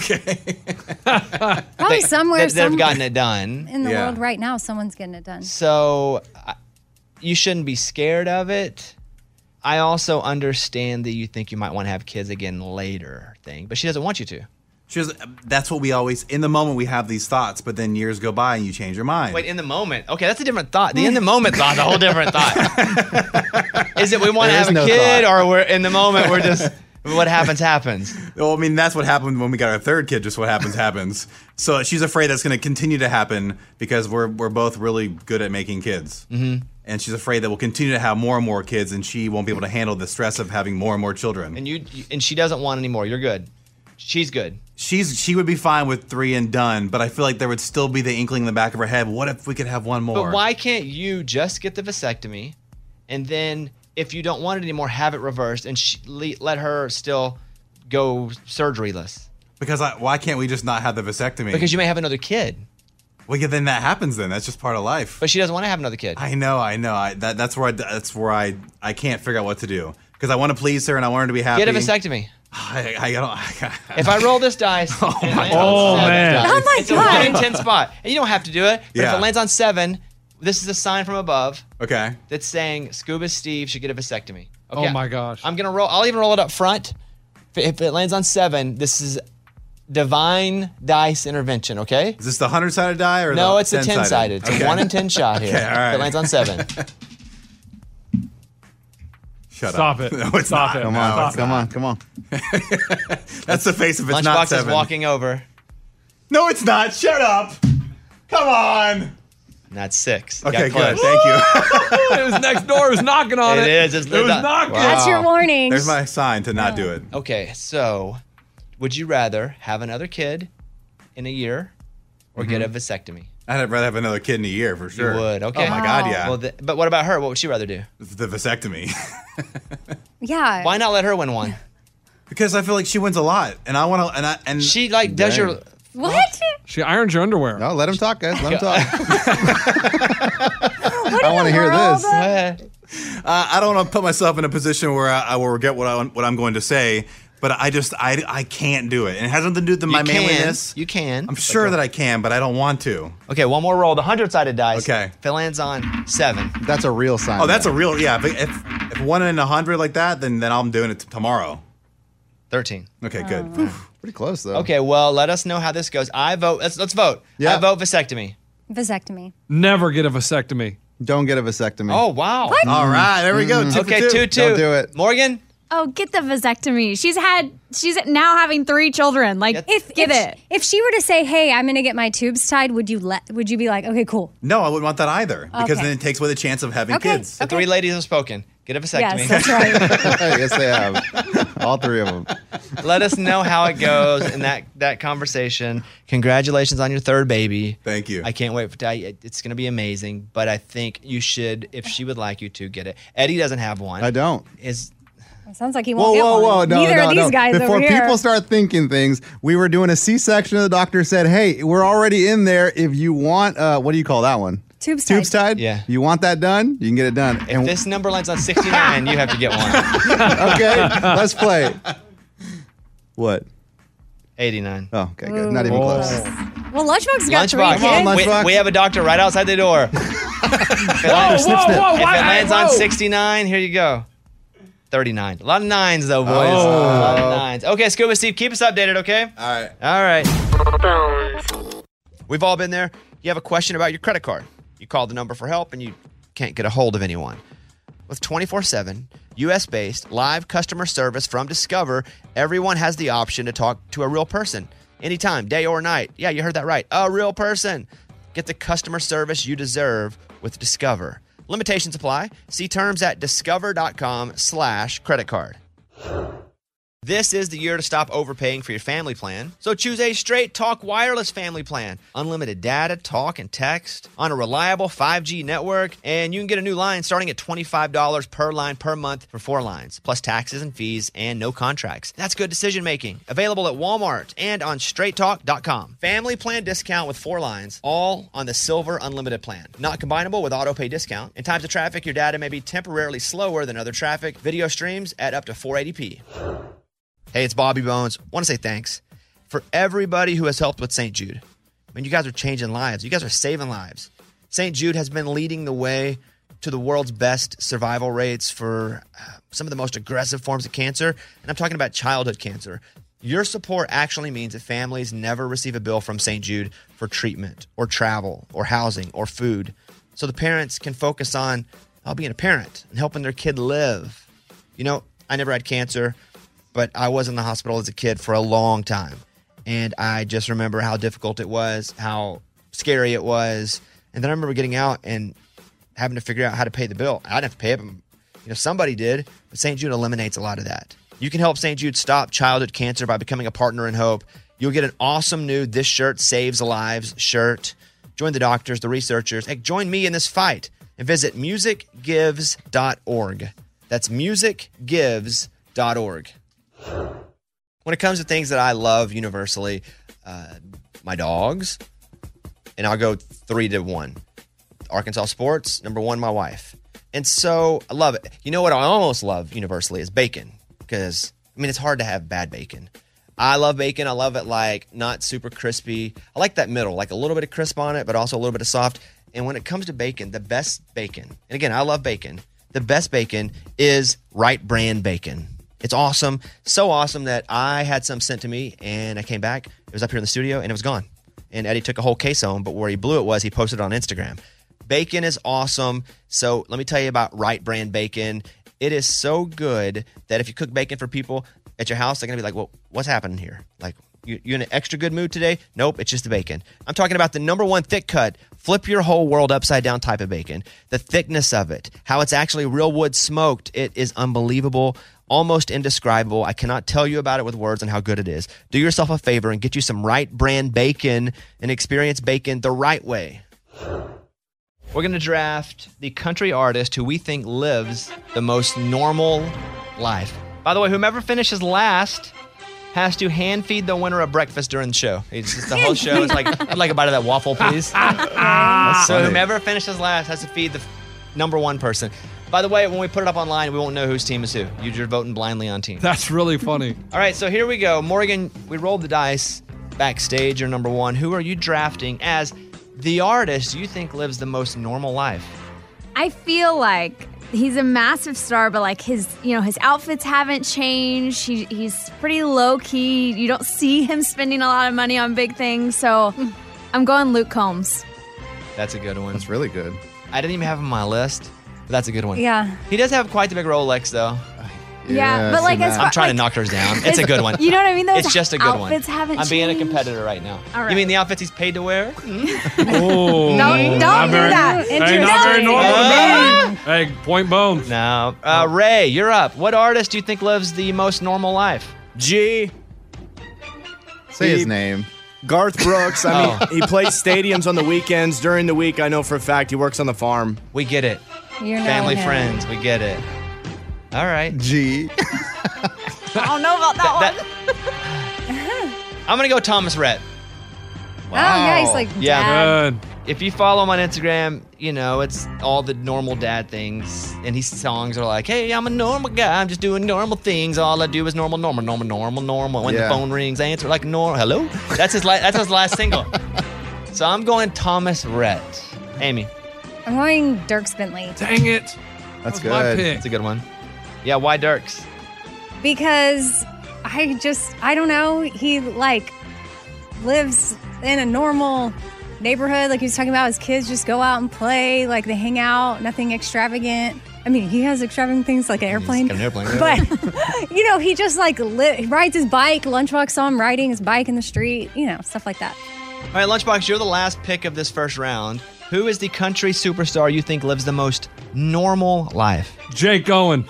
Probably They- somewhere, that, that have some- gotten it done. In the world right now, someone's getting it done. So I- you shouldn't be scared of it. I also understand that you think you might want to have kids again later thing, but she doesn't want you to. She doesn't, that's what we always, in the moment we have these thoughts, but then years go by and you change your mind. Wait, in the moment. Okay, that's a different thought. The in the moment thought's a whole different thought. Is it we want to There have is a no kid, thought. or we're in the moment we're just what happens happens? Well, I mean, that's what happened when we got our third kid. Just what happens happens. So she's afraid that's going to continue to happen because we're we're both really good at making kids, Mhm. and she's afraid that we'll continue to have more and more kids, and she won't be able to handle the stress of having more and more children. And you and she doesn't want any more. You're good. she's good. She's she would be fine with three and done, but I feel like there would still be the inkling in the back of her head. What if we could have one more? But why can't you just get the vasectomy, and then if you don't want it anymore, have it reversed and sh- le- let her still go surgeryless? Because I, why can't we just not have the vasectomy? Because you may have another kid. Well, yeah, then that happens. Then that's just part of life. But she doesn't want to have another kid. I know, I know. I, that, that's where I, that's where I I can't figure out what to do because I want to please her and I want her to be happy. Get a vasectomy. I, I don't. I, If I roll this dice, oh, my Oh, man. Oh, my it's a God. one in ten spot, and you don't have to do it. But Yeah. if it lands on seven, this is a sign from above Okay. that's saying Scuba Steve should get a vasectomy. Okay. Oh my gosh. I'm gonna roll. I'll even roll it up front. If it, if it lands on seven, this is divine dice intervention. Okay. Is this the hundred sided die or No, the it's a ten sided. It's Okay. a one in ten shot here. Okay, all right. If it lands on seven. Shut Stop up. it. No, it's Stop not. it. Come on, Stop come on, come on. That's the face if it's not Lunchbox is seven. walking over. No, it's not. Shut up. Come on. And that's six. Okay, Got good. close. Thank you. It was next door. It was knocking on it. It is. It's It was lit up. knocking. That's your warning. There's my sign to not do it. Okay, so would you rather have another kid in a year or get a vasectomy? I'd rather have another kid in a year for sure. You would. Okay. Oh my God, yeah. Well, th- but what about her? What would she rather do? The vasectomy. Yeah. Why not let her win one? Because I feel like she wins a lot, and I want to. And I and She like does Dang. your. What? She irons your underwear. No, let him talk, guys. Let him talk. What I in want to the hear world? this. Uh, Uh, I don't want to put myself in a position where I, I will regret what I what I'm going to say, but I just I I can't do it, and it has nothing to do with my you can. manliness. You can. I'm sure that I can, but I don't want to. Okay, one more roll. The hundred sided dice. Okay. If it lands on seven. That's a real sign. Oh, that's a real yeah. If if, if one in a hundred like that, then then I'm doing it t- tomorrow. Thirteen. Okay, good. pretty close though. Okay, well, let us know how this goes. I vote. Let's let's vote. Yeah. I vote vasectomy. Vasectomy. Never get a vasectomy. Don't get a vasectomy. Oh wow. All right, there we go. Two for Okay, two. two two. Don't do it. Morgan. Oh, get the vasectomy. She's had. She's now having three children. Like, If get if, it. if she were to say, "Hey, I'm going to get my tubes tied," would you let? Would you be like, "Okay, cool"? No, I wouldn't want that either because Okay. then it takes away the chance of having Okay. kids. The three ladies have spoken. Get a vasectomy. Yes, that's right. yes, they have. All three of them. Let us know how it goes in that that conversation. Congratulations on your third baby. Thank you. I can't wait for that. It's going to be amazing. But I think you should, if she would like you to, get it. Eddie doesn't have one. I don't. Is It sounds like he Whoa, won't get whoa, one. whoa! No, Neither no, of these no. guys Before over here. people start thinking things, we were doing a C-section. The doctor said, "Hey, we're already in there. If you want, uh, what do you call that one? Tubes Tubes tied. tied. Yeah. You want that done? You can get it done. if this number lands on sixty-nine, you have to get one. okay, let's play. What? eighty-nine. Oh, okay, good. Not even Oh. close. Well, Lunchbox got three Lunchbox. kids. Come on, We, Lunchbox. we have a doctor right outside the door. if it lands, Whoa, whoa, whoa, if it why- lands whoa. on sixty-nine, here you go. thirty-nine. A lot of nines, though, boys. Oh. A lot of nines. Okay, Scuba Steve, keep us updated, okay? All right. All right. We've all been there. You have a question about your credit card. You call the number for help and you can't get a hold of anyone. With twenty-four seven, U S-based live customer service from Discover, everyone has the option to talk to a real person anytime, day or night. Yeah, you heard that right. A real person. Get the customer service you deserve with Discover. Limitations apply. See terms at discover.com slash credit card. This is the year to stop overpaying for your family plan. So choose a Straight Talk Wireless family plan. Unlimited data, talk, and text on a reliable five G network. And you can get a new line starting at twenty-five dollars per line per month for four lines, plus taxes and fees and no contracts. That's good decision making. Available at Walmart and on straight talk dot com. Family plan discount with four lines, all on the Silver Unlimited plan. Not combinable with auto pay discount. In times of traffic, your data may be temporarily slower than other traffic. Video streams at up to four eighty p. Hey, it's Bobby Bones. Want to say thanks for everybody who has helped with Saint Jude. I mean, you guys are changing lives. You guys are saving lives. Saint Jude has been leading the way to the world's best survival rates for uh, some of the most aggressive forms of cancer, and I'm talking about childhood cancer. Your support actually means that families never receive a bill from Saint Jude for treatment or travel or housing or food, so the parents can focus on uh, being a parent and helping their kid live. You know, I never had cancer, but I was in the hospital as a kid for a long time. And I just remember how difficult it was, how scary it was. And then I remember getting out and having to figure out how to pay the bill. I didn't have to pay it, but you know, somebody did. But Saint Jude eliminates a lot of that. You can help Saint Jude stop childhood cancer by becoming a partner in hope. You'll get an awesome new This Shirt Saves Lives shirt. Join the doctors, the researchers. Hey, join me in this fight and visit music gives dot org. That's music gives dot org. When it comes to things that I love universally, uh, my dogs, and I'll go three to one. Arkansas sports, number one, my wife. And so I love it. You know what I almost love universally is bacon, because, I mean, it's hard to have bad bacon. I love bacon. I love it like not super crispy. I like that middle, like a little bit of crisp on it, but also a little bit of soft. And when it comes to bacon, the best bacon, and again, I love bacon. The best bacon is Right Brand bacon. It's awesome. So awesome that I had some sent to me and I came back. It was up here in the studio and it was gone. And Eddie took a whole case home, but where he blew it was he posted it on Instagram. Bacon is awesome. So let me tell you about Right Brand bacon. It is so good that if you cook bacon for people at your house, they're going to be like, well, what's happening here? Like, you, you in an extra good mood today? Nope, it's just the bacon. I'm talking about the number one thick cut, flip your whole world upside down type of bacon. The thickness of it, how it's actually real wood smoked. It is unbelievable, almost indescribable. I cannot tell you about it with words and how good it is. Do yourself a favor and get you some Right Brand bacon and experience bacon the right way. We're going to draft the country artist who we think lives the most normal life. By the way, whomever finishes last has to hand feed the winner a breakfast during the show. It's just the whole show. It's like, I'd like a bite of that waffle, please. So funny. whomever finishes last has to feed the number one person. By the way, when we put it up online, we won't know whose team is who. You're voting blindly on team. That's really funny. All right, so here we go. Morgan, we rolled the dice backstage. You're number one. Who are you drafting as the artist you think lives the most normal life? I feel like he's a massive star, but like his, you know, his outfits haven't changed. He, he's pretty low key. You don't see him spending a lot of money on big things. So I'm going Luke Combs. That's a good one. That's really good. I didn't even have him on my list, but that's a good one. Yeah. He does have quite the big Rolex, though. Yeah, but like as I'm far, trying like, to knock hers down. It's a good one. You know what I mean? Those It's just a good one. outfits haven't I'm being a changed. competitor right now. All right. You mean the outfits he's paid to wear? Oh, Don't- don't not do very- that. Hey, not very normal to me. Hey, point bones. No. Uh, Ray, you're up. What artist do you think lives the most normal life? G. Say his name. Garth Brooks. I mean, Oh. he plays stadiums on the weekends. During the week, I know for a fact he works on the farm. We get it. You're Family not him. friends. We get it. All right. G. I don't know about that, one. I'm going to go Thomas Rhett. Oh, yeah, he's like Yeah. dad. Good. If you follow him on Instagram, you know, it's all the normal dad things. And his songs are like, hey, I'm a normal guy. I'm just doing normal things. All I do is normal, normal, normal, normal, normal. When Yeah. the phone rings, I answer like normal. Hello? That's his, la- that's his last single. So I'm going Thomas Rhett. Amy. I'm going Dirk Bentley. Dang it. That's That was my good. pick. That's a good one. Yeah, why Dirks? Because I just, I don't know, he like lives in a normal neighborhood. Like he was talking about, his kids just go out and play, like they hang out, nothing extravagant. I mean, he has extravagant things like an airplane. got an airplane. But, you know, he just like li- he rides his bike. Lunchbox saw him riding his bike in the street, you know, stuff like that. All right, Lunchbox, you're the last pick of this first round. Who is the country superstar you think lives the most normal life? Jake Owen.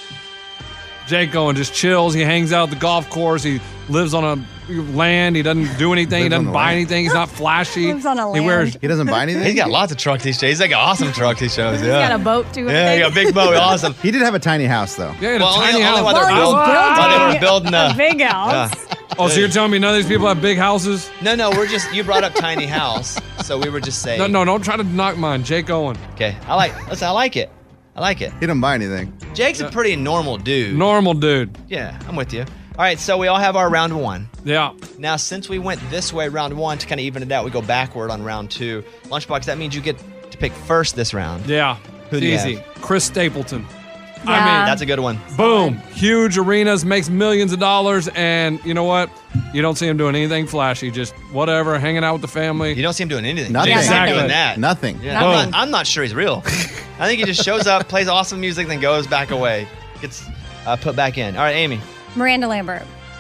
Jake Owen just chills. He hangs out at the golf course. He lives on a land. He doesn't do anything. He Lives on doesn't the buy land. anything. He's not flashy. Lives on a He land. wears. He doesn't buy anything? He's got lots of trucks he shows. He's got an awesome truck he shows. He's Yeah. got a boat too. Yeah, he got a big boat. Awesome. He did have a tiny house, though. Yeah, in Well, a only, tiny only house. while they were Well, building, he's while they were building building a the big house. Yeah. Oh, so you're telling me none of these people have big houses? No, no, we're just you brought up tiny house, so we were just saying. No, no, don't try to knock mine. Jake Owen. Okay, I like. Listen, I like it. I like it. He didn't buy anything. Jake's a pretty normal dude. Normal dude. Yeah, I'm with you. All right, so we all have our round one. Yeah. Now, since we went this way round one to kind of even it out, we go backward on round two. Lunchbox, that means you get to pick first this round. Yeah. Who do you Easy. have? Chris Stapleton. Yeah. I mean, That's a good one. boom. Huge arenas, makes millions of dollars, and you know what? You don't see him doing anything flashy. Just whatever, hanging out with the family. You don't see him doing anything. Nothing. You don't see him Exactly. doing that. Nothing. Yeah, I'm, not, I'm not sure he's real. I think he just shows up, plays awesome music, then goes back away. Gets uh, put back in. All right, Amy. Miranda Lambert.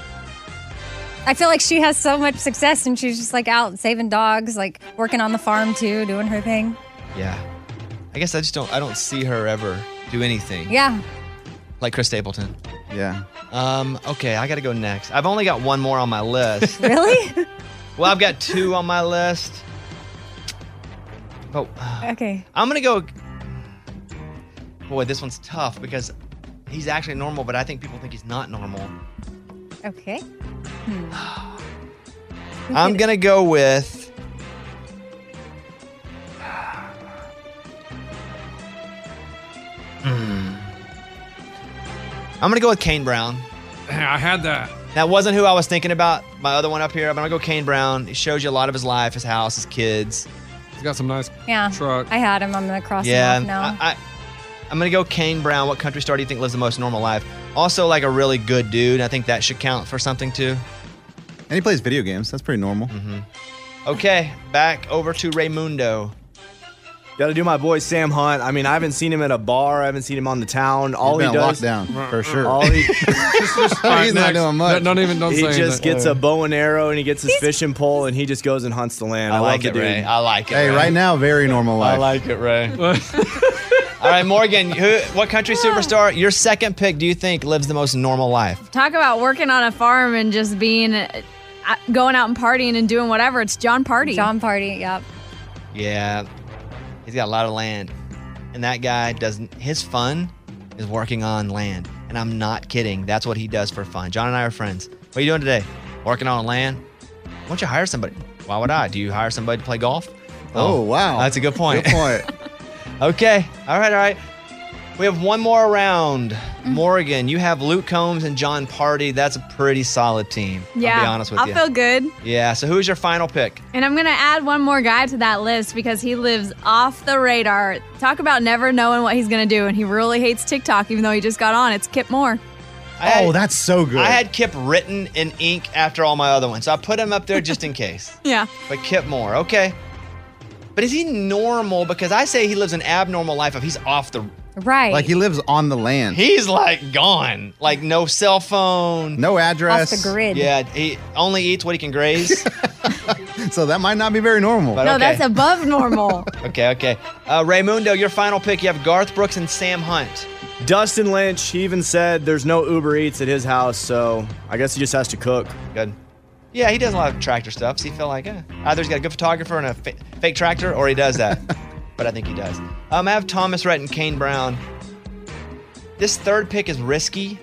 I feel like she has so much success and she's just like out saving dogs, like working on the farm too, doing her thing. Yeah. I guess I just don't. I don't see her ever do anything Yeah. like Chris Stapleton. Yeah. Um. Okay, I got to go next. I've only got one more on my list. Really? Well, I've got two on my list. Oh, Okay. I'm gonna go. Boy, this one's tough because he's actually normal, but I think people think he's not normal. Okay. Hmm. I'm gonna go with. Hmm. I'm gonna go with Kane Brown. I had that. That wasn't who I was thinking about. My other one up here. I'm gonna go Kane Brown. He shows you a lot of his life, his house, his kids. He's got some nice Yeah. truck. I had him. I'm gonna cross Yeah, him off now. I, I, I'm gonna go Kane Brown. What country star do you think lives the most normal life? Also, like a really good dude. I think that should count for something too. And he plays video games. That's pretty normal. Mm-hmm. Okay, back over to Raymundo. Got to do my boy Sam Hunt. I mean, I haven't seen him at a bar. I haven't seen him on the town. All He's he been does, locked down, for sure. All he, He's not doing much. Don't even don't he say just anything. gets a bow and arrow and he gets his fishing pole and he just goes and hunts the land. I, I love like the it, dude. Ray. I like it. Hey, Ray. right now, very normal life. I like it, Ray. All right, Morgan. Who? What country superstar? Your second pick. Do you think lives the most normal life? Talk about working on a farm and just being, uh, going out and partying and doing whatever. It's John Party. John Party. Yep. Yeah, he's got a lot of land, and that guy doesn't. His fun is working on land, and I'm not kidding. That's what he does for fun. John and I are friends. What are you doing today? Working on land. Why don't you hire somebody? Why would I? Do you hire somebody to play golf? Oh, wow. That's a good point. Good point. Okay. All right. All right. We have one more round. Morgan, you have Luke Combs and John Party. That's a pretty solid team. Yeah. I'll be honest with I'll you. feel good. Yeah. So who's your final pick? And I'm going to add one more guy to that list because he lives off the radar. Talk about never knowing what he's going to do. And he really hates TikTok, even though he just got on. It's Kip Moore. I had- Oh, that's so good. I had Kip written in ink after all my other ones, so I put him up there just in case. Yeah. But Kip Moore, okay. But is he normal? Because I say he lives an abnormal life if he's off the. Right. Like he lives on the land. He's like gone. Like no cell phone. No address. Off the grid. Yeah, he only eats what he can graze. So that might not be very normal. But No, okay. that's above normal. Okay, okay. Uh, Raymundo, your final pick. You have Garth Brooks and Sam Hunt. Dustin Lynch, he even said there's no Uber Eats at his house, so I guess he just has to cook. Good. Yeah, he does a lot of tractor stuff. So he felt like, eh, either he's got a good photographer and a fa- fake tractor, or he does that. But I think he does. Um, I have Thomas Rhett and Kane Brown. This third pick is risky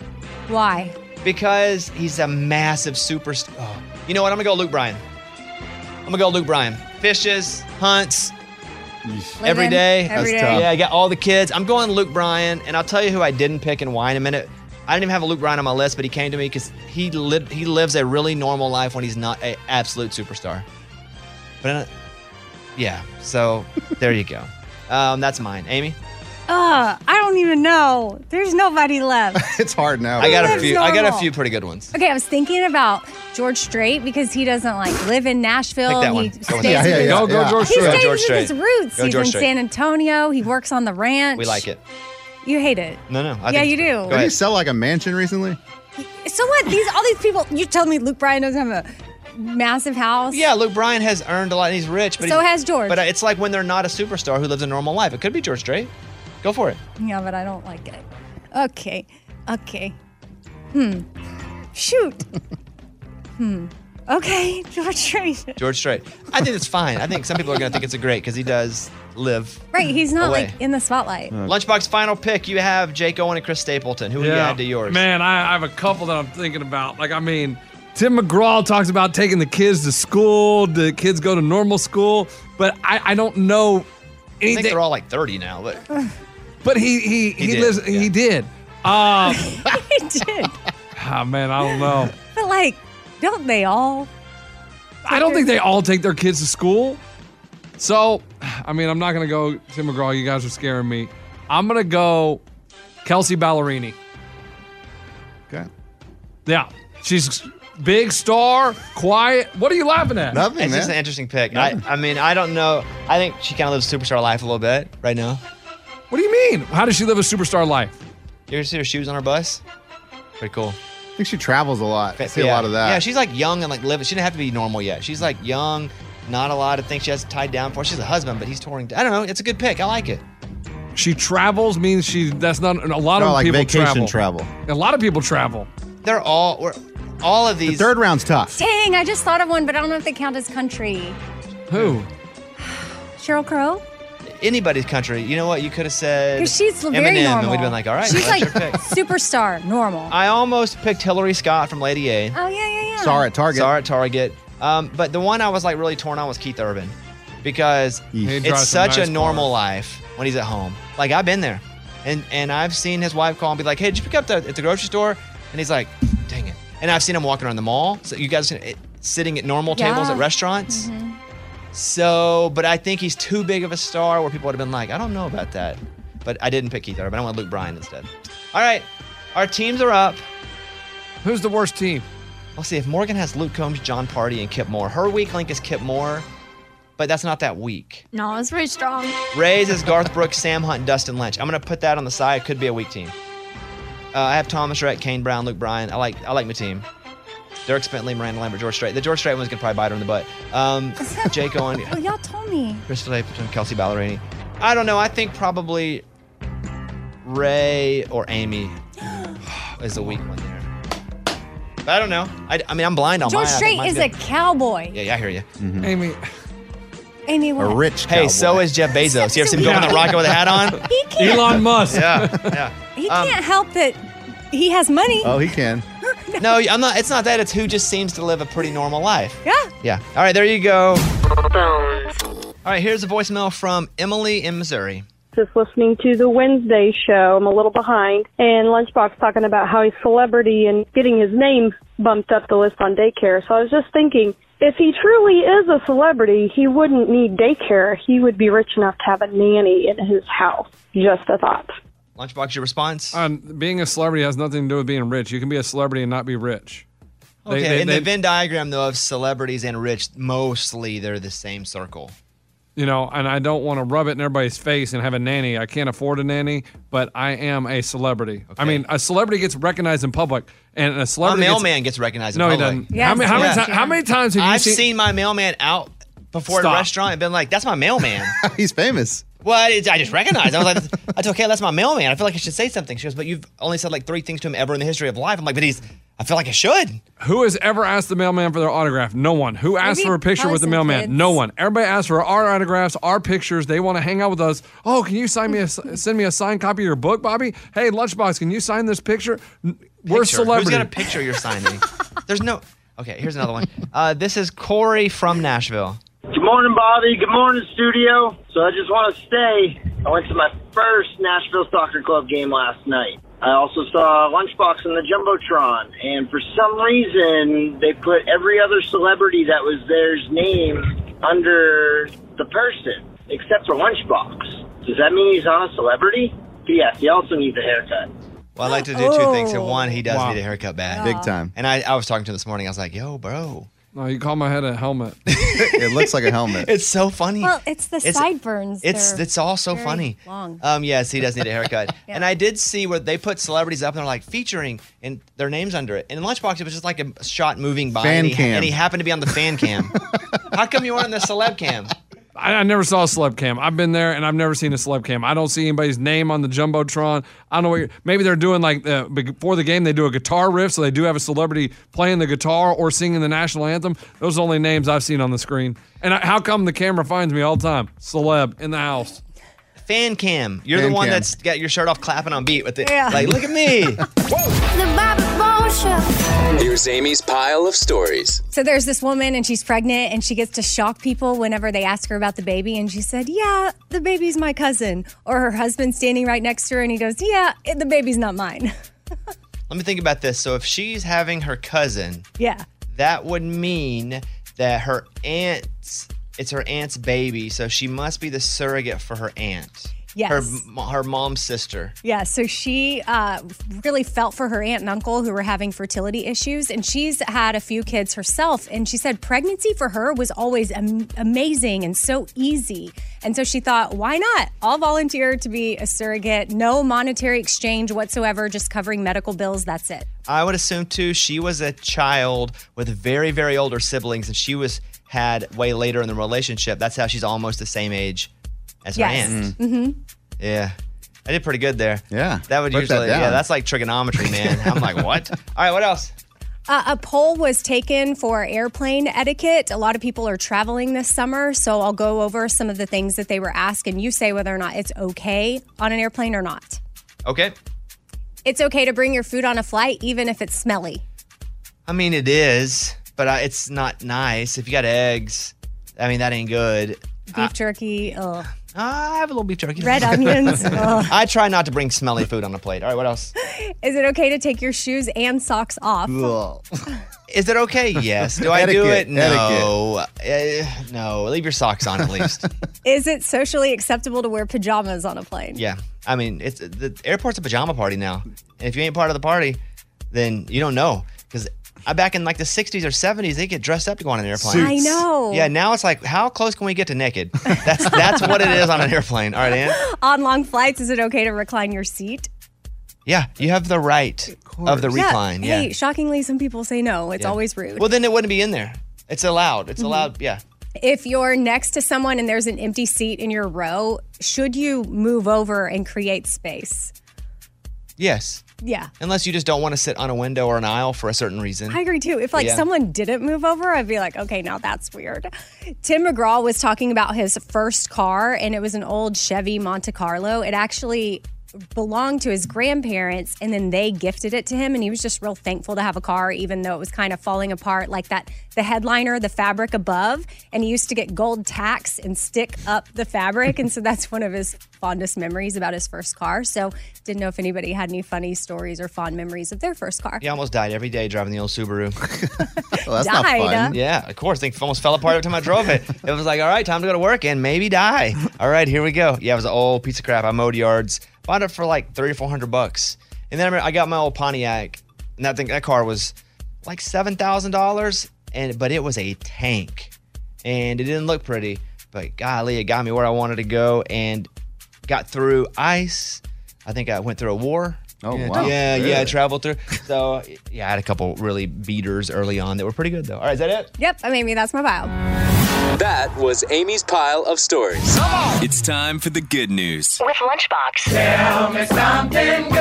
Why? because he's a massive superstar. Oh. You know what? I'm gonna go Luke Bryan. I'm gonna go Luke Bryan. Fishes, hunts, every Living, day. every That's day. tough. Yeah, I got all the kids. I'm going Luke Bryan, and I'll tell you who I didn't pick and why in a minute. I didn't even have a Luke Bryan on my list, but he came to me because he lived he lives a really normal life when he's not an absolute superstar. But uh, yeah, so there you go. Um, that's mine. Amy, Ugh, I don't even know. There's nobody left. It's hard now. I got a lives few. I got a normal? few pretty good ones. Okay, I was thinking about George Strait because he doesn't like live in Nashville. Pick that one. He Go with stays that. Yeah, yeah, with yeah. Go, go, yeah. George He Strait. Go stays George with Strait. his roots. Go He's George in Strait. San Antonio. He works on the ranch. We like it. You hate it. No, no. I Yeah, think you it's- do. Go Did he ahead. sell like a mansion recently? So what? These all these people. You tell me Luke Bryan doesn't have a massive house. Yeah, Luke Bryan has earned a lot, and he's rich. But So he's- has George. But uh, it's like when they're not a superstar who lives a normal life. It could be George Strait. Go for it. Yeah, but I don't like it. Okay. Okay. Hmm. Shoot. hmm. Okay, George Strait. George Strait. I think it's fine. I think some people are going to think it's a great because he does live. Right, he's not away. like in the spotlight. Lunchbox final pick. You have Jake Owen and Chris Stapleton. Who would you add to yours? Man, I, I have a couple that I'm thinking about. Like, I mean, Tim McGraw talks about taking the kids to school. The kids go to normal school, but I, I don't know I anything. think they're all like thirty now, but but he he He he, did, lives. He did. Um, he did. ah, man, I don't know. But like, don't they all? I don't think they all take their kids to school. So, I mean, I'm not gonna go Tim McGraw. You guys are scaring me. I'm gonna go Kelsey Ballerini. Okay. Yeah, she's big star, quiet. What are you laughing at? Nothing, it's man. just an interesting pick. I, I mean, I don't know. I think she kind of lives superstar life a little bit right now. What do you mean? How does she live a superstar life? You ever see her shoes on her bus? Pretty cool. I think she travels a lot. I see yeah. a lot of that. Yeah, she's like young and like living. She didn't have to be normal yet. She's like young, not a lot of things she has tied down for. She's a husband, but he's touring. I don't know. It's a good pick. I like it. She travels means she. That's not a lot No, of like people vacation travel. travel. A lot of people travel. They're all. We're, all of The these. third round's tough. Dang, I just thought of one, but I don't know if they count as country. Who? Sheryl Crow? Anybody's country. You know what? You could have said Because she's Eminem, very normal. and we'd been like, all right, She's well, like that's your pick. superstar, normal. I almost picked Hillary Scott from Lady A. Oh, yeah, yeah, yeah. Saw her at Target. Saw her at Target. Um, but the one I was like really torn on was Keith Urban because He it's drives some such nice a normal life when he's at home. Like I've been there, and and I've seen his wife call and be like, "Hey, did you pick up the at the grocery store?" And he's like, "Dang it!" And I've seen him walking around the mall. So you guys it, sitting at normal tables Yeah. at restaurants. Mhm. So, but I think he's too big of a star where people would have been like, "I don't know about that." But I didn't pick Keith Urban. I went Luke Bryan instead. All right, our teams are up. Who's the worst team? Let's see if Morgan has Luke Combs, John Party, and Kip Moore. Her weak link is Kip Moore, but that's not that weak. No, it's pretty strong. Ray's is Garth Brooks, Sam Hunt, and Dustin Lynch. I'm gonna put that on the side. Could be a weak team. Uh, I have Thomas Rhett, Kane Brown, Luke Bryan. I like I like my team. Derek Bentley, Miranda Lambert, George Strait. The George Strait one's gonna probably bite her in the butt. Um, Jake Owen, Oh, y'all told me. Crystal Appleton, Kelsey Ballerini. I don't know. I think probably Ray or Amy is a weak one there. But I don't know. I, I mean, I'm blind on George mine. I think Strait mine's is a good. cowboy. Yeah, yeah, I hear you. Amy. Amy, what? rich Hey, so is Jeff Bezos. You ever seen him go on the rocket with a hat on? He can't. Elon Musk. Yeah, yeah. He Um, can't help that he has money. Oh, he can. No, I'm not. It's not that. It's who just seems to live a pretty normal life. Yeah. Yeah. All right, there you go. All right, here's a voicemail from Emily in Missouri. Just listening to the Wednesday show. I'm a little behind. And Lunchbox talking about how he's celebrity and getting his name bumped up the list on daycare. So I was just thinking, if he truly is a celebrity, he wouldn't need daycare. He would be rich enough to have a nanny in his house. Just a thought. Lunchbox, your response? Um, being a celebrity has nothing to do with being rich. You can be a celebrity and not be rich. They- Okay, they- in they- the Venn diagram, though, of celebrities and rich, mostly they're the same circle. You know, and I don't want to rub it in everybody's face and have a nanny. I can't afford a nanny, but I am a celebrity. I mean, a celebrity gets recognized in public, and a My celebrity gets- mailman gets recognized in No, he public. doesn't. How many- how many ti- how many times have you I've seen- seen my mailman out before at Stop. a restaurant and been like, that's my mailman. He's famous. Well, I, I just recognized. I was like, I told Kayla, that's my mailman. I feel like I should say something. She goes, but you've only said like three things to him ever in the history of life. I'm like, but he's, I feel like I should. Who has ever asked the mailman for their autograph? No one. Who asked Maybe for a picture probably with the some mailman? kids. No one. Everybody asks for our autographs, our pictures. They want to hang out with us. Oh, can you sign me a send me a signed copy of your book, Bobby? Hey, Lunchbox, can you sign this picture? N- We're Picture. celebrity. Who's got a picture you're signing? There's no. Okay, here's another one. Uh, this is Corey from Nashville. Good morning, Bobby. Good morning, studio. So I just want to say I went to my first Nashville Soccer Club game last night. I also saw Lunchbox in the Jumbotron, and for some reason they put every other celebrity that was there's name under the person, except for Lunchbox. Does that mean he's not a celebrity? P S. He also needs a haircut. Well, I like to do two things. So Oh. one, he does Wow. need a haircut bad. Big time. And I, I was talking to him this morning. I was like, yo, bro. No, you call my head a helmet. It looks like a helmet. It's so funny. Well, it's the It's- sideburns. It's They're it's all so very funny. Long. Um, yes, he does need a haircut. And I did see where they put celebrities up and they're like featuring and their names under it. And in Lunchbox, it was just like a shot moving by, Fan and, he, cam. and he happened to be on the fan cam. How come you weren't on the celeb cam? I, I never saw a celeb cam. I've been there and I've never seen a celeb cam. I don't see anybody's name on the Jumbotron. I don't know what you're, maybe they're doing like uh, before the game, they do a guitar riff. So they do have a celebrity playing the guitar or singing the national anthem. Those are the only names I've seen on the screen. And I, how come the camera finds me all the time? Celeb in the house. Fan cam. You're Fan the one cam. that's got your shirt off clapping on beat with it. Yeah. Like, look at me. The Bobby Bones Show. Here's Amy's pile of stories. So there's this woman and she's pregnant and she gets to shock people whenever they ask her about the baby. And she said, yeah, the baby's my cousin. Or her husband's standing right next to her and he goes, yeah, it- the baby's not mine. Let me think about this. So if she's having her cousin, Yeah. that would mean that her aunt's, it's her aunt's baby. So she must be the surrogate for her aunt. Yes. Her, her mom's sister. Yeah, so she uh, really felt for her aunt and uncle who were having fertility issues, and she's had a few kids herself. And she said pregnancy for her was always am- amazing and so easy. And so she thought, why not? I'll volunteer to be a surrogate, no monetary exchange whatsoever, just covering medical bills. That's it. I would assume too, she was a child with very, very older siblings, and she was had way later in the relationship. That's how she's almost the same age as her Yes. aunt. Mm-hmm. Yeah. I did pretty good there. Yeah. That would Break that usually, down. yeah, that's like trigonometry, man. I'm like, what? All right, what else? Uh, a poll was taken for airplane etiquette. A lot of people are traveling this summer, so I'll go over some of the things that they were asked, and you say whether or not it's okay on an airplane or not. Okay. It's okay to bring your food on a flight, even if it's smelly. I mean, it is, but uh, it's not nice. If you got eggs, I mean, that ain't good. Beef jerky, ugh. I have a little beef jerky. Red onions. ugh. I try not to bring smelly food on a plate. All right, what else? Is it okay to take your shoes and socks off? Is it okay? Yes. Do I do it? Etiquette, No. Uh, no. Leave your socks on at least. Is it socially acceptable to wear pajamas on a plane? Yeah. I mean, it's the airport's a pajama party now. And if you ain't part of the party, then you don't know. Because back in like the sixties or seventies, they get dressed up to go on an airplane. I know. Yeah, now it's like, how close can we get to naked? That's that's what it is on an airplane. All right, Ann? On long flights, is it okay to recline your seat? Yeah, you have the right of the recline. Yeah. Hey, shockingly, some people say no. It's Yeah. always rude. Well, then it wouldn't be in there. It's allowed. It's Mhm. allowed. Yeah. If you're next to someone and there's an empty seat in your row, should you move over and create space? Yes. Yeah. Unless you just don't want to sit on a window or an aisle for a certain reason. I agree too. If like Yeah. someone didn't move over, I'd be like, okay, now that's weird. Tim McGraw was talking about his first car, and it was an old Chevy Monte Carlo. It actually belonged to his grandparents, and then they gifted it to him, and he was just real thankful to have a car, even though it was kind of falling apart, like that the headliner, the fabric above, and he used to get gold tacks and stick up the fabric, and so that's one of his fondest memories about his first car. So didn't know if anybody had any funny stories or fond memories of their first car. He almost died every day driving the old Subaru. Well, that's not Died, fun. huh? Yeah, of course. Thing almost fell apart every time I drove it. It was like, all right, time to go to work and maybe die. All right, here we go. Yeah, it was an old piece of crap. I mowed yards. Bought it for like three or four hundred bucks. And then I, remember I got my old Pontiac, and that thing, that car was like seven thousand dollars, and but it was a tank, and it didn't look pretty. But golly, it got me where I wanted to go, and got through ice. I think I went through a war. Oh, yeah, wow. Yeah, yeah, I Really? traveled through. So yeah, I had a couple really beaters early on that were pretty good though. All right, is that it? Yep, I mean, that's my bio. That was Amy's pile of stories. It's time for the good news. With Lunchbox. Tell me something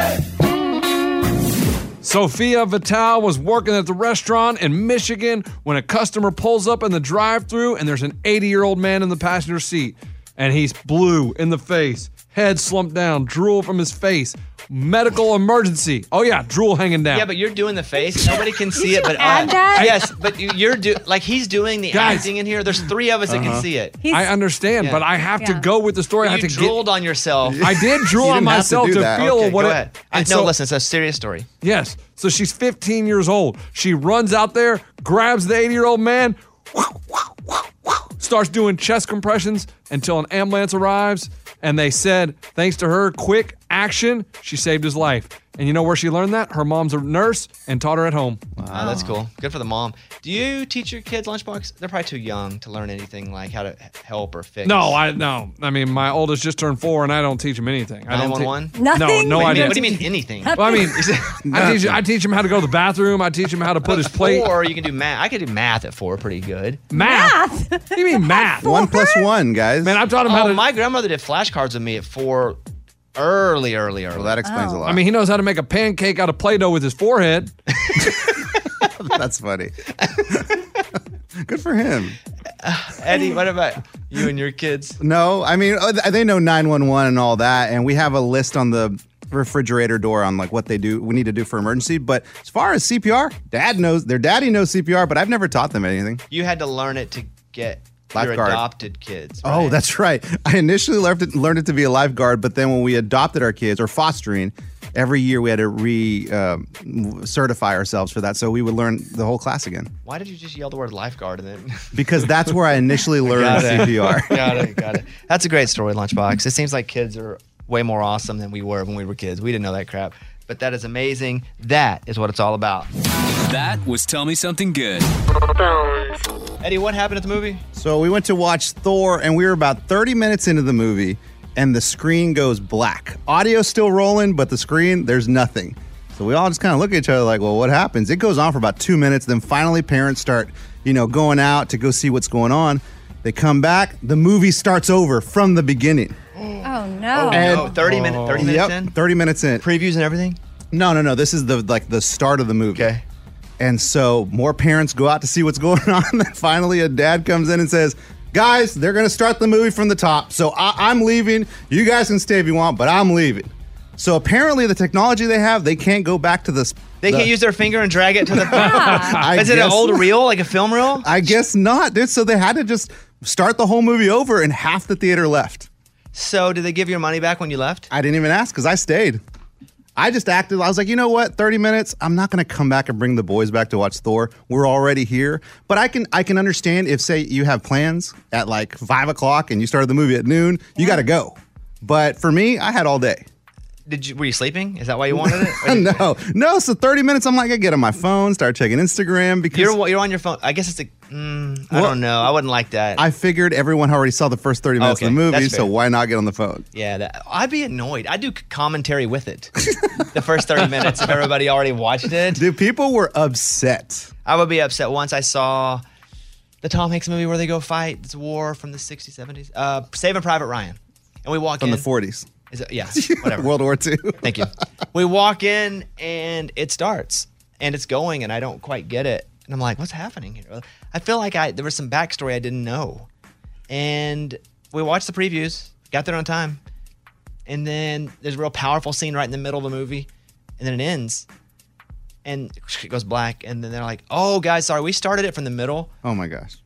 good. Sophia Vital was working at the restaurant in Michigan when a customer pulls up in the drive-thru and there's an eighty-year-old man in the passenger seat, and he's blue in the face, head slumped down, drool from his face, medical emergency. Oh yeah, drool hanging down. Yeah, but you're doing the face. Nobody can see it, but add uh, that? yes, but you- you're do like he's doing the Guys. acting in here. There's three of us that Uh-huh. can see it. I understand, Yeah. but I have to Yeah. go with the story. I have You to drooled on yourself. Get, I did drool You on didn't have to myself do to, that. feel Okay, what go it. ahead. I, and no, so- listen, it's a serious story. Yes. So she's fifteen years old. She runs out there, grabs the eighty-year-old man, starts doing chest compressions until an ambulance arrives. And they said, thanks to her quick action, she saved his life. And you know where she learned that? Her mom's a nurse and taught her at home. Oh, that's cool. Good for the mom. Do you teach your kids lunchbox? They're probably too young to learn anything like how to h- help or fix. No, I no. I mean, my oldest just turned four, and I don't teach him anything. I don't nine one one? te- No, Nothing? no What do you mean- idea. What do you mean anything? Well, I mean, I teach, I teach him how to go to the bathroom. I teach him how to put his plate. Four, you can do math. I could do math at four pretty good. Math? What do you mean math? One plus one, guys. Man, I've taught him how Oh, to. my grandmother did flashcards with me at four early, early, early. Well, that explains Oh. a lot. I mean, he knows how to make a pancake out of Play-Doh with his forehead. That's funny. Good for him. Eddie, what about you and your kids? No, I mean, uh, they know nine one one and all that, and we have a list on the refrigerator door on like what they do, we need to do for emergency. But as far as C P R, dad knows, their daddy knows C P R, but I've never taught them anything. You had to learn it to get your Lifeguard. adopted kids. Oh, right? that's right. I initially learned it, learned it to be a lifeguard, but then when we adopted our kids or fostering, every year we had to re um, certify ourselves for that. So we would learn the whole class again Why did you just yell the word lifeguard and then? because that's where I initially learned Got it. C P R. got it, got it. That's a great story, Lunchbox. It seems like kids are way more awesome than we were when we were kids. We didn't know that crap. But that is amazing. That is what it's all about. That was Tell Me Something Good. Eddie, what happened at the movie? So we went to watch Thor, and we were about thirty minutes into the movie, and the screen goes black. Audio's still rolling, but the screen, there's nothing. So we all just kind of look at each other like, well, what happens? It goes on for about two minutes. Then finally parents start, you know, going out to go see what's going on. They come back. The movie starts over from the beginning. Oh, no. And thirty minutes. Thirty minutes yep, in. thirty minutes in. Previews and everything. No, no, no. This is the like the start of the movie. Okay. And so more parents go out to see what's going on. And then finally, a dad comes in and says, "Guys, they're going to start the movie from the top. So I- I'm leaving. You guys can stay if you want, but I'm leaving." So apparently, the technology they have, they can't go back to this. They the, can't use their finger and drag it to the. I Is it guess- an old reel, like a film reel? I guess not, dude. So they had to just start the whole movie over, and half the theater left. So did they give you your money back when you left? I didn't even ask because I stayed. I just acted. I was like, you know what? thirty minutes. I'm not going to come back and bring the boys back to watch Thor. We're already here. But I can I can understand if, say, you have plans at like five o'clock and you started the movie at noon, you got to go. But for me, I had all day. Did you? Were you sleeping? Is that why you wanted it? Or did- no, no. So thirty minutes, I'm like, I get on my phone, start checking Instagram because You're you're on your phone. I guess it's a. Mm, I Well, don't know. I wouldn't like that. I figured everyone already saw the first thirty minutes Okay, of the movie, that's so fair. why not get on the phone? Yeah, that, I'd be annoyed. I'd do c- commentary with it. The first thirty minutes if everybody already watched it. Dude, people were upset. I would be upset once I saw the Tom Hanks movie where they go fight. It's a war from the sixties, seventies. Uh, Saving Private Ryan. And we walk From in. the forties. Is it, yeah, whatever. World War Two. Thank you. We walk in and it starts and it's going and I don't quite get it. And I'm like, what's happening here? I feel like I there was some backstory I didn't know. And we watched the previews, got there on time. And then there's a real powerful scene right in the middle of the movie. And then it ends. And it goes black. And then they're like, oh, guys, sorry, we started it from the middle. Oh my gosh.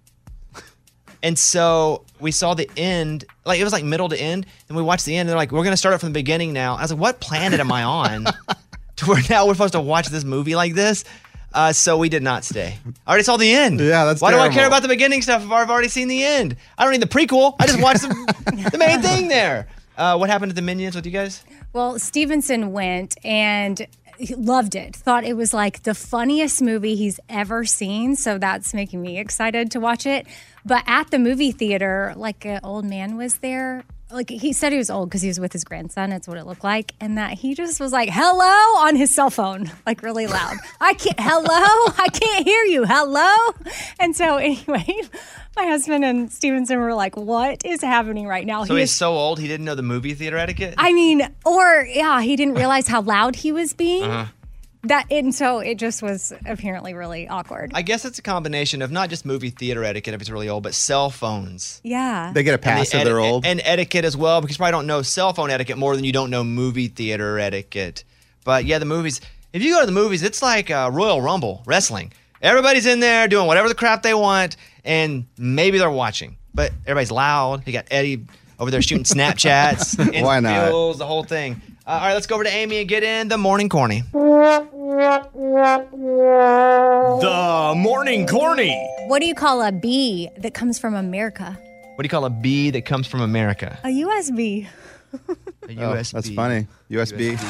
And so we saw the end, like it was like middle to end, and we watched the end, and they're like, we're going to start it from the beginning now. I was like, what planet am I on to where now we're supposed to watch this movie like this? Uh, so we did not stay. I already saw the end. Yeah, that's Why do I care terrible. about the beginning stuff if I've already seen the end? I don't need the prequel. I just watched the, the main thing there. Uh, what happened at the Minions with you guys? Well, Stevenson went and he loved it. Thought it was like the funniest movie he's ever seen. So that's making me excited to watch it. But at the movie theater, like an old man was there. Like he said he was old because he was with his grandson. That's what it looked like. And that he just was like, hello on his cell phone, like really loud. I can't, hello, I can't hear you. Hello. And so anyway, my husband and Stevenson were like, what is happening right now? So He he's is- so old he didn't know the movie theater etiquette? I mean, or yeah, he didn't realize how loud he was being. Uh-huh. That and so it just was apparently really awkward. I guess it's a combination of not just movie theater etiquette if it's really old, but cell phones. Yeah. They get a pass And if the they're eti- old. And etiquette as well, because you probably don't know cell phone etiquette more than you don't know movie theater etiquette. But yeah, the movies, if you go to the movies, it's like uh, Royal Rumble, wrestling. Everybody's in there doing whatever the crap they want, and maybe they're watching. But everybody's loud. You got Eddie over there shooting Snapchats. Why not? Feels, the whole thing. Uh, all right, let's go over to Amy and get in the morning corny. The morning corny. What do you call a bee that comes from America? What do you call a bee that comes from America? A U S B. A Oh, U S B. that's funny. U S B.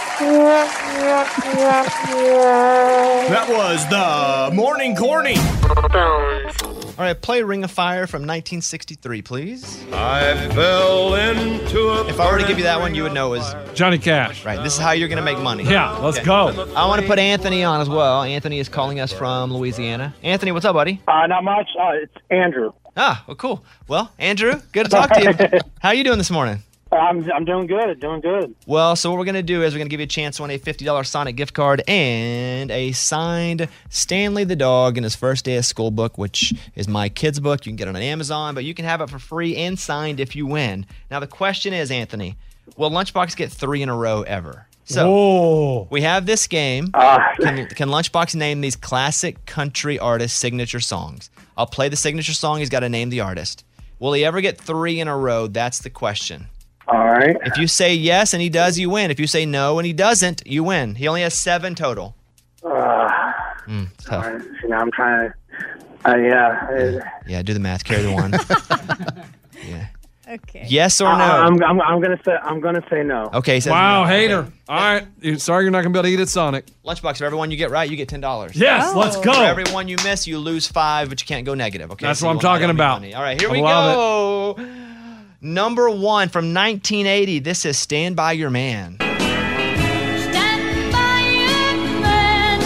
That was the morning corny. All right, play Ring of Fire from nineteen sixty-three, please. I fell into a If I were to give you that one, you would know it was Johnny Cash. right. This is how you're going to make money. Yeah, let's Okay. go. I want to put Anthony on as well. Anthony is calling us from Louisiana. Anthony, what's up, buddy? Uh, not much. Uh, it's Andrew. Ah, well, cool. Well, Andrew, good to talk to you. How are you doing this morning? I'm I'm doing good. Doing good. Well, so what we're going to do is we're going to give you a chance to win a fifty dollars Sonic gift card and a signed Stanley the Dog in his first day of school book, which is my kid's book. You can get it on Amazon, but you can have it for free and signed if you win. Now, the question is, Anthony, will Lunchbox get three in a row ever? So Whoa. we have this game. Uh, Can, can Lunchbox name these classic country artist signature songs? I'll play the signature song. He's got to name the artist. Will he ever get three in a row? That's the question. all right. If you say yes and he does, you win. If you say no and he doesn't, you win. He only has seven total. Uh, Mm, tough. all right. See, now I'm trying to. Uh, yeah. uh, Yeah, do the math. Carry the one. yeah. Okay. Yes or no? I, I'm, I'm I'm gonna say I'm gonna say no. okay. He says Wow, no. hater. Okay. All right. You- Sorry you're not going to be able to eat at Sonic. Lunchbox, for every one you get right, you get ten dollars. Yes, Oh. let's go. For every one you miss, you lose five, but you can't go negative. Okay. That's So what you I'm will not talking owe me about. money. All right, here I we love go. Number one from nineteen eighty. This is Stand By Your Man. Stand by your man.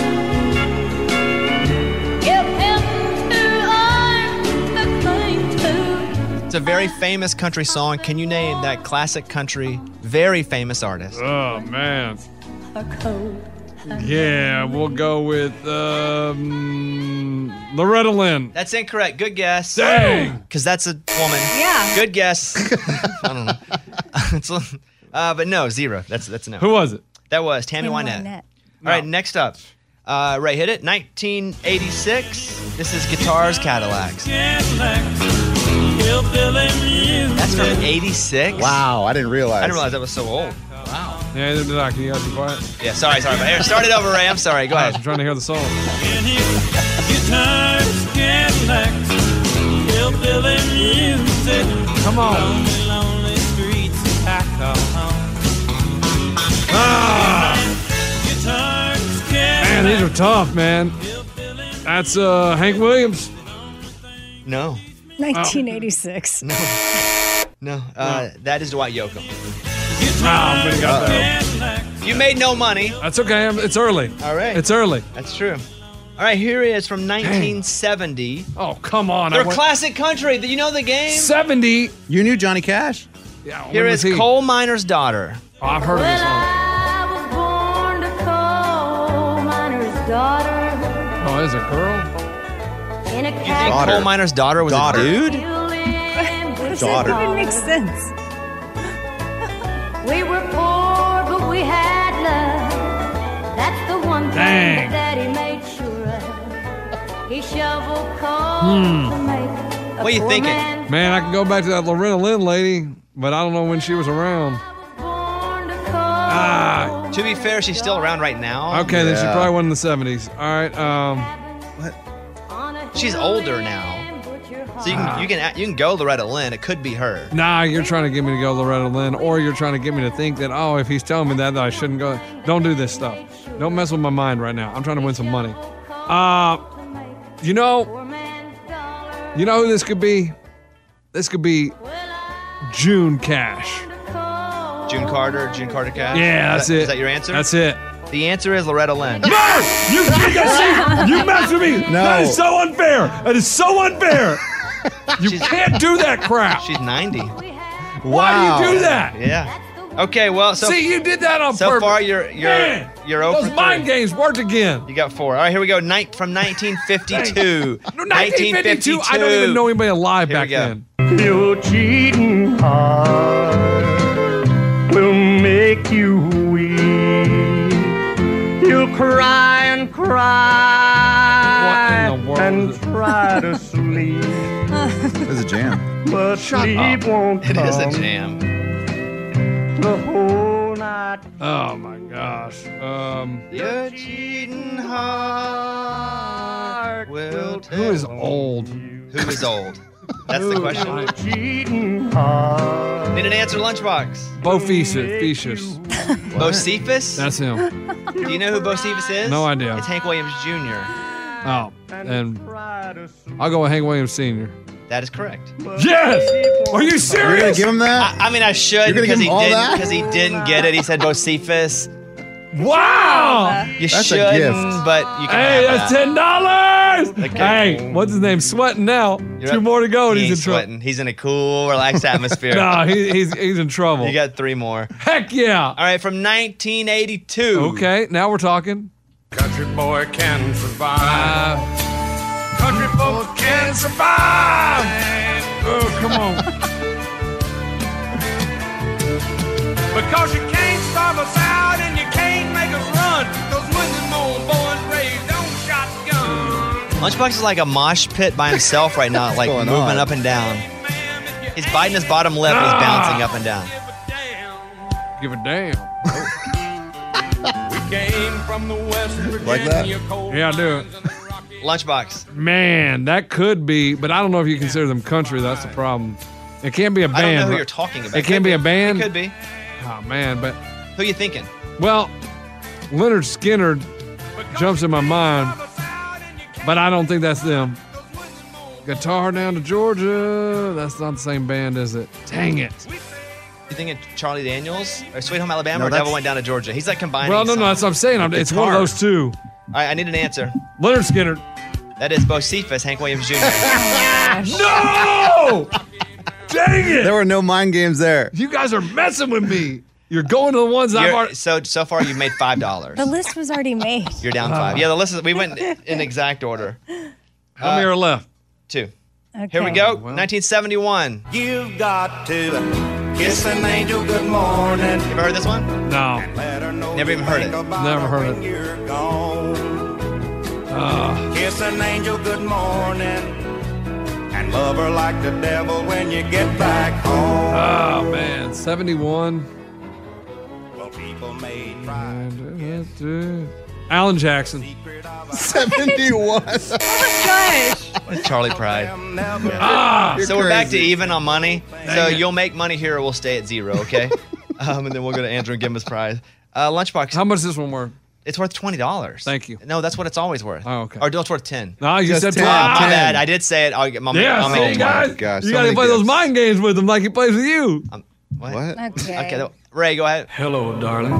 Give him two arms to cling to. It's a very famous country song. Can you name that classic country, very famous artist? Oh, man. Yeah, we'll go with um, Loretta Lynn. That's incorrect. Good guess. Dang. Because that's a woman. Yeah. Good guess. I don't know. It's a- uh, but no, zero. That's that's a no. Who was it? That was Tammy, Tammy Wynette. Wynette. All right, next up. Uh, Ray, hit it. nineteen eighty-six. This is Guitars, Cadillacs. That's from eighty-six? Wow, I didn't realize. I didn't realize that was so old. Wow. Yeah, neither did I. Can you guys be quiet? Yeah, sorry, sorry. But here, start it over, Ray. I'm sorry. Go ahead. I'm trying to hear the song. Come on. Ah. Man, these are tough, man. That's uh, Hank Williams. No. nineteen eighty-six. No. No. Uh, that is Dwight Yoakam. Ah, but he got that. You made no money. That's okay. I'm- It's early. All right. It's early. That's true. All right, here he is from nineteen seventy. Oh, come on. I They're went- classic country. Do you know the game? seventy. You knew Johnny Cash? Yeah. Here when is was he? Coal Miner's Daughter. Oh, I've heard of this song. Oh, is it a girl? In a You think Daughter. Coal Miner's Daughter was Daughter. a dude? Daughter. That even makes sense. We were poor, but we had love. That's the one thing Dang. that Daddy made sure of. He shoveled coal Hmm. to make a What are you poor thinking? man Man, I can go back to that Loretta Lynn lady, but I don't know when she was around. born to Ah. To be fair, she's still around right now. Okay, then she Yeah. probably wasn't in the seventies. All right. Um, She's older now. So you can you can you can go Loretta Lynn. It could be her. nah, you're trying to get me to go Loretta Lynn, or you're trying to get me to think that, oh, if he's telling me that, that I shouldn't go. Don't do this stuff. Don't mess with my mind right now. I'm trying to win some money. Uh, you know, you know who this could be? This could be June Cash. June Carter, June Carter Cash. Yeah, Is that's that- it. Is that your answer? That's it. The answer is Loretta Lynn. No! You, you, see, you messed with me. No. That is so unfair. That is so unfair. You can't do that crap. She's ninety. Why do you do that? Yeah. Okay, well, so See, you did that on so purpose. far you're you're Man, you're over those mind games worked again. You got four. All right, here we go. Night from nineteen fifty-two. nineteen fifty-two. I don't even know anybody alive Here we back go. then. Your cheating heart will make you weep. You'll cry and cry What in the world and is it? try to sleep, It's a jam. but sleep won't It come is a jam. the whole night. Oh my gosh. Um, Your cheating heart will who is old? Who is old? That's the question. Cheating heart. Need an answer, Lunchbox. Bo Fecius. Bocephus? That's him. Do you know who Bocephus is? No idea. It's Hank Williams Junior Oh, and I'll go with Hank Williams Senior That is correct. Yes! Are you You're serious? gonna give him that? I, I mean, I should You're gonna because give he him all didn't that? because he didn't get it. He said Bocephus. Wow! You That's a shouldn't, gift. but you can Hey, have that's that. ten dollars. Okay. Hey, what's his name? Sweating now. You're Two up- more to go, and He he's in ain't trouble. sweating. He's in a cool, relaxed atmosphere. No, he, he's he's in trouble. You got three more. Heck yeah! All right, from nineteen eighty-two. Okay, now we're talking. Country boy can survive. Uh, Country boy can survive. oh, come on. Because you can't starve us out and you can't make us run. Those Windsor Moan boys raised on shotgun. Lunchbox is like a mosh pit by himself right now, like going moving on? up and down. He's biting his bottom lip and he's Ah. bouncing up and down. Give a damn. We came from the West Like that? Virginia cold. Yeah, I do it. Lunchbox. Man, that could be, but I don't know if you consider them country. That's the problem. It can't be a band. I don't know who right? you're talking about. It can't be a band. It could be. Oh man, but Who you thinking? well, Leonard Skinner jumps in my mind, but I don't think that's them. Guitar Down to Georgia. That's not the same band, is it? Dang it. You thinking Charlie Daniels or Sweet Home Alabama No, or that's- Devil Went Down to Georgia? He's like combining. Well, no, no, that's what I'm saying. I'm, it's one of Guitar. those two. All right, I need an answer. Leonard Skinner. That is Bocephus, Hank Williams Junior No! Dang it! There were no mind games there. You guys are messing with me. You're going to the ones that I've You're- already. So so far you've made five dollars. The list was already made. You're down five. Yeah, the list is. We went in exact order. How many are left? Two. Okay. Here we go. nineteen seventy-one. You've got to kiss an angel good morning. You ever heard this one? No. Never even heard it. Never heard it. You're gone. Uh, Kiss an angel good morning. And love her like the devil when you get back home. oh, man. seventy-one. Well, people may try. Alan Jackson. seventy-one. Gosh. Charlie Pride. Ah! So we're back to crazy. even on money. So it. you'll make money here or we'll stay at zero, okay? um, and then we'll go to Andrew and give him his prize. Uh, Lunchbox. How much is this one worth? It's worth twenty dollars. Thank you. No, that's what it's always worth. Oh, okay. Or no, it's worth ten. No, you Just said ten. twelve. My ten. bad. I did say it. I'll get my Yeah, I'll see, make it guys, twenty. gosh, you so got to many play those gifts. mind games with him like he plays with you. What? What? Okay. Okay. th- Ray, go ahead. Hello, darling.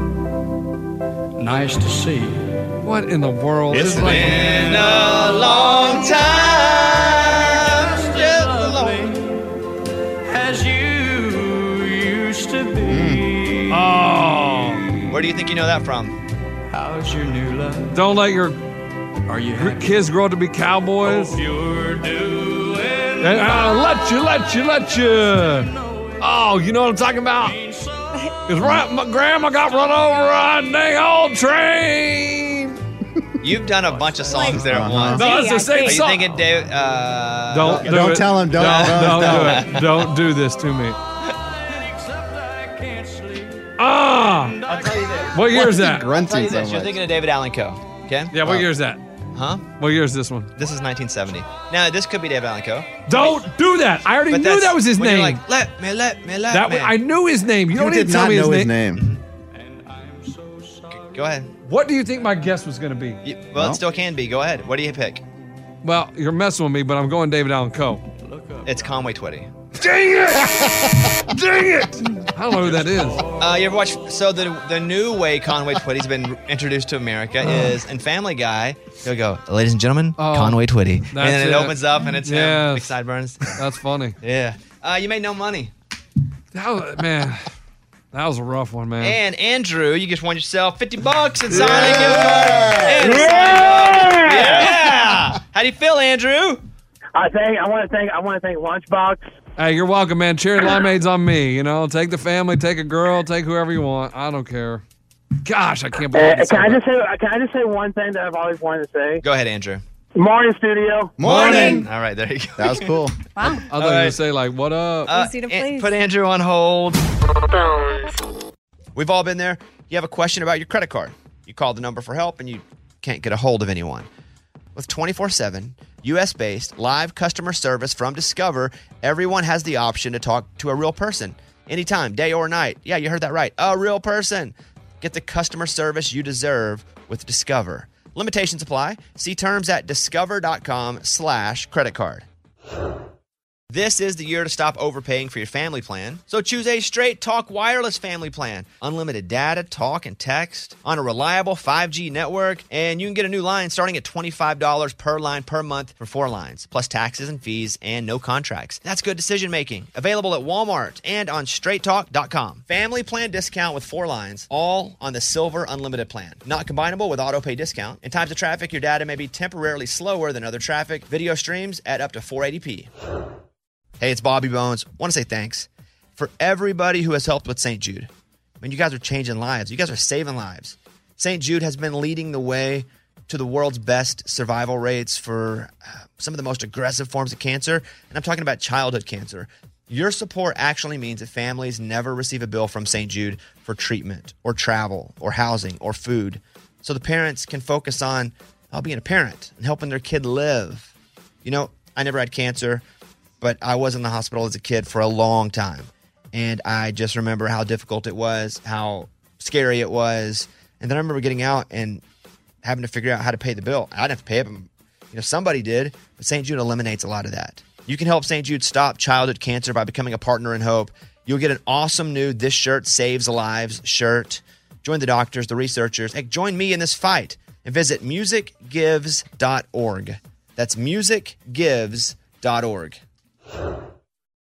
Nice to see you. What in the world? It's This is like- Been a long time. Just a long- As you used to be. oh. Where do you think you know that from? How's your new love? Don't let your Are you your happy? kids grow up to be cowboys. Hope you're doing And, uh, let you, let you, let you. Oh, you know what I'm talking about? Cause right, my grandma got run over on a dang old train. You've done a bunch of songs there at Uh-huh. once. No, it's the I same think- Are you song. thinking Dave? Uh, Don't do Don't it. tell him. Don't- Don't, don't- don't do it. Don't do this to me. Ah, I'll tell you this. what year is that? I'll tell Grunting you so this. You're much. thinking of David Allan Coe. Okay? Yeah, what year is that? Huh? What year is this one? This is nineteen seventy. Now, this could be David Allan Coe. Don't do that. I already But knew that's that was his when you're name. like, let me, let me, let that me. was, I knew his name. You, You don't need did to tell not me know his his name. name. Go ahead. What do you think my guess was going to be? You- well, No. it still can be. Go ahead. What do you pick? Well, you're messing with me, but I'm going David Allan Coe. It's Conway Twitty. Dang it! Dang it! I don't know who that is. Uh, you ever watch? So the the new way Conway Twitty's been introduced to America is in Family Guy. He'll go, ladies and gentlemen, Oh, Conway Twitty, and that's then it, it. opens up and it's him, Yes. big sideburns. That's funny. Yeah. Uh, you made no money. That was, man, that was a rough one, man. And Andrew, you just won yourself fifty bucks and signing a gift card. And a signed book. Yeah. How do you feel, Andrew? I think I want to thank I want to thank Lunchbox. Hey, you're welcome, man. Cherry limeade's on me. You know, take the family, take a girl, take whoever you want. I don't care. Gosh, I can't believe Uh, it. can I just say can I just say one thing that I've always wanted to say? Go ahead, Andrew. Morning, studio. Morning. All right, there you go. That was cool. Wow. I thought you were right. going to say, like, what up? Uh, Easy to and- please. Put Andrew on hold. We've all been there. You have a question about your credit card. You call the number for help and you can't get a hold of anyone. With twenty-four seven, U S-based live customer service from Discover, everyone has the option to talk to a real person anytime, day or night. Yeah, you heard that right. A real person. Get the customer service you deserve with Discover. Limitations apply. See terms at discover.com slash credit card. This is the year to stop overpaying for your family plan. So choose a Straight Talk wireless family plan. Unlimited data, talk, and text on a reliable five G network. And you can get a new line starting at twenty-five dollars per line per month for four lines, plus taxes and fees and no contracts. That's good decision making. Available at Walmart and on straight talk dot com. Family plan discount with four lines, all on the Silver Unlimited plan. Not combinable with auto pay discount. In times of traffic, your data may be temporarily slower than other traffic. Video streams at up to four eighty p. Hey, it's Bobby Bones. Want to say thanks for everybody who has helped with Saint Jude. I mean, you guys are changing lives. You guys are saving lives. Saint Jude has been leading the way to the world's best survival rates for uh, some of the most aggressive forms of cancer, and I'm talking about childhood cancer. Your support actually means that families never receive a bill from Saint Jude for treatment or travel or housing or food, so the parents can focus on uh, being a parent and helping their kid live. You know, I never had cancer, but I was in the hospital as a kid for a long time. And I just remember how difficult it was, how scary it was. And then I remember getting out and having to figure out how to pay the bill. I didn't have to pay it, but you know, somebody did. But Saint Jude eliminates a lot of that. You can help Saint Jude stop childhood cancer by becoming a partner in hope. You'll get an awesome new This Shirt Saves Lives shirt. Join the doctors, the researchers. Hey, join me in this fight and visit music gives dot org. That's music gives dot org.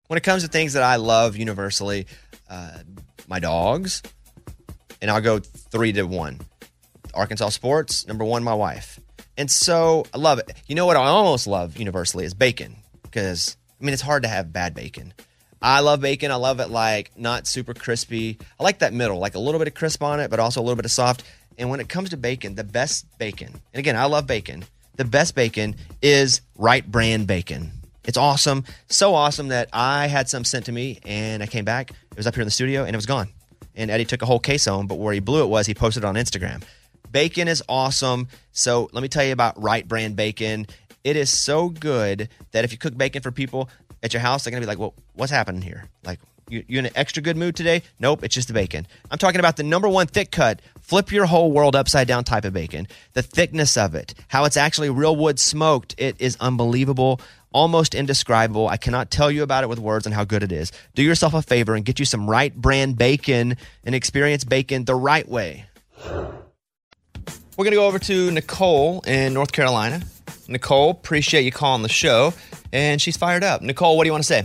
When it comes to things that I love universally, uh, my dogs, and I'll go three to one. Arkansas sports, number one, my wife. And so I love it. You know what I almost love universally is bacon. Because, I mean, it's hard to have bad bacon. I love bacon. I love it like not super crispy. I like that middle, like a little bit of crisp on it, but also a little bit of soft. And when it comes to bacon, the best bacon, and again, I love bacon. The best bacon is Right Brand bacon. It's awesome. So awesome that I had some sent to me and I came back. It was up here in the studio and it was gone. And Eddie took a whole case home, but where he blew it was he posted it on Instagram. Bacon is awesome. So let me tell you about Right Brand bacon. It is so good that if you cook bacon for people at your house, they're going to be like, well, what's happening here? Like, you, you in an extra good mood today? Nope, it's just the bacon. I'm talking about the number one thick cut, flip your whole world upside down type of bacon. The thickness of it, how it's actually real wood smoked, it is unbelievable, almost indescribable. I cannot tell you about it with words and how good it is. Do yourself a favor and get you some Right Brand bacon and experience bacon the right way. We're going to go over to Nicole in North Carolina. Nicole, appreciate you calling the show, and she's fired up. Nicole, what do you want to say?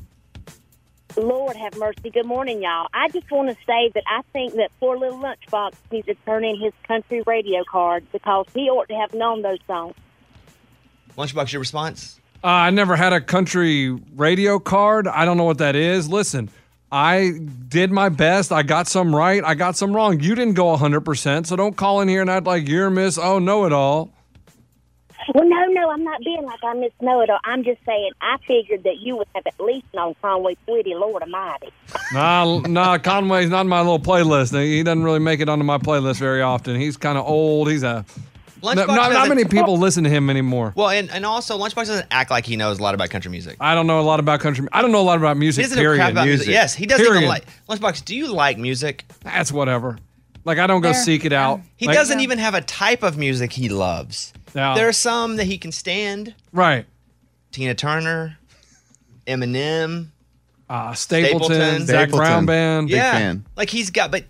Lord have mercy. Good morning, y'all. I just want to say that I think that poor little Lunchbox needs to turn in his country radio card because he ought to have known those songs. Lunchbox, your response? Uh, I never had a country radio card. I don't know what that is. Listen, I did my best. I got some right. I got some wrong. You didn't go one hundred percent, so don't call in here and act like you're Miss Oh Know-It-All. Well, no, no, I'm not being like I Miss Know-It-All. I'm just saying I figured that you would have at least known Conway Twitty, Lord Almighty. Nah, nah, Conway's not in my little playlist. He doesn't really make it onto my playlist very often. He's kind of old. He's a... No, not, not many people listen to him anymore. Well, and, and also, Lunchbox doesn't act like he knows a lot about country music. I don't know a lot about country. I don't know a lot about music, He doesn't period. know crap about music. Yes, he doesn't Period. even like... Lunchbox, do you like music? That's whatever. Like, I don't go There. seek it out. He Like- doesn't even have a type of music he loves. Yeah. There are some that he can stand. Right. Tina Turner, Eminem, uh, Stapleton, Zac Brown Band. Big Yeah, fan. like he's got. But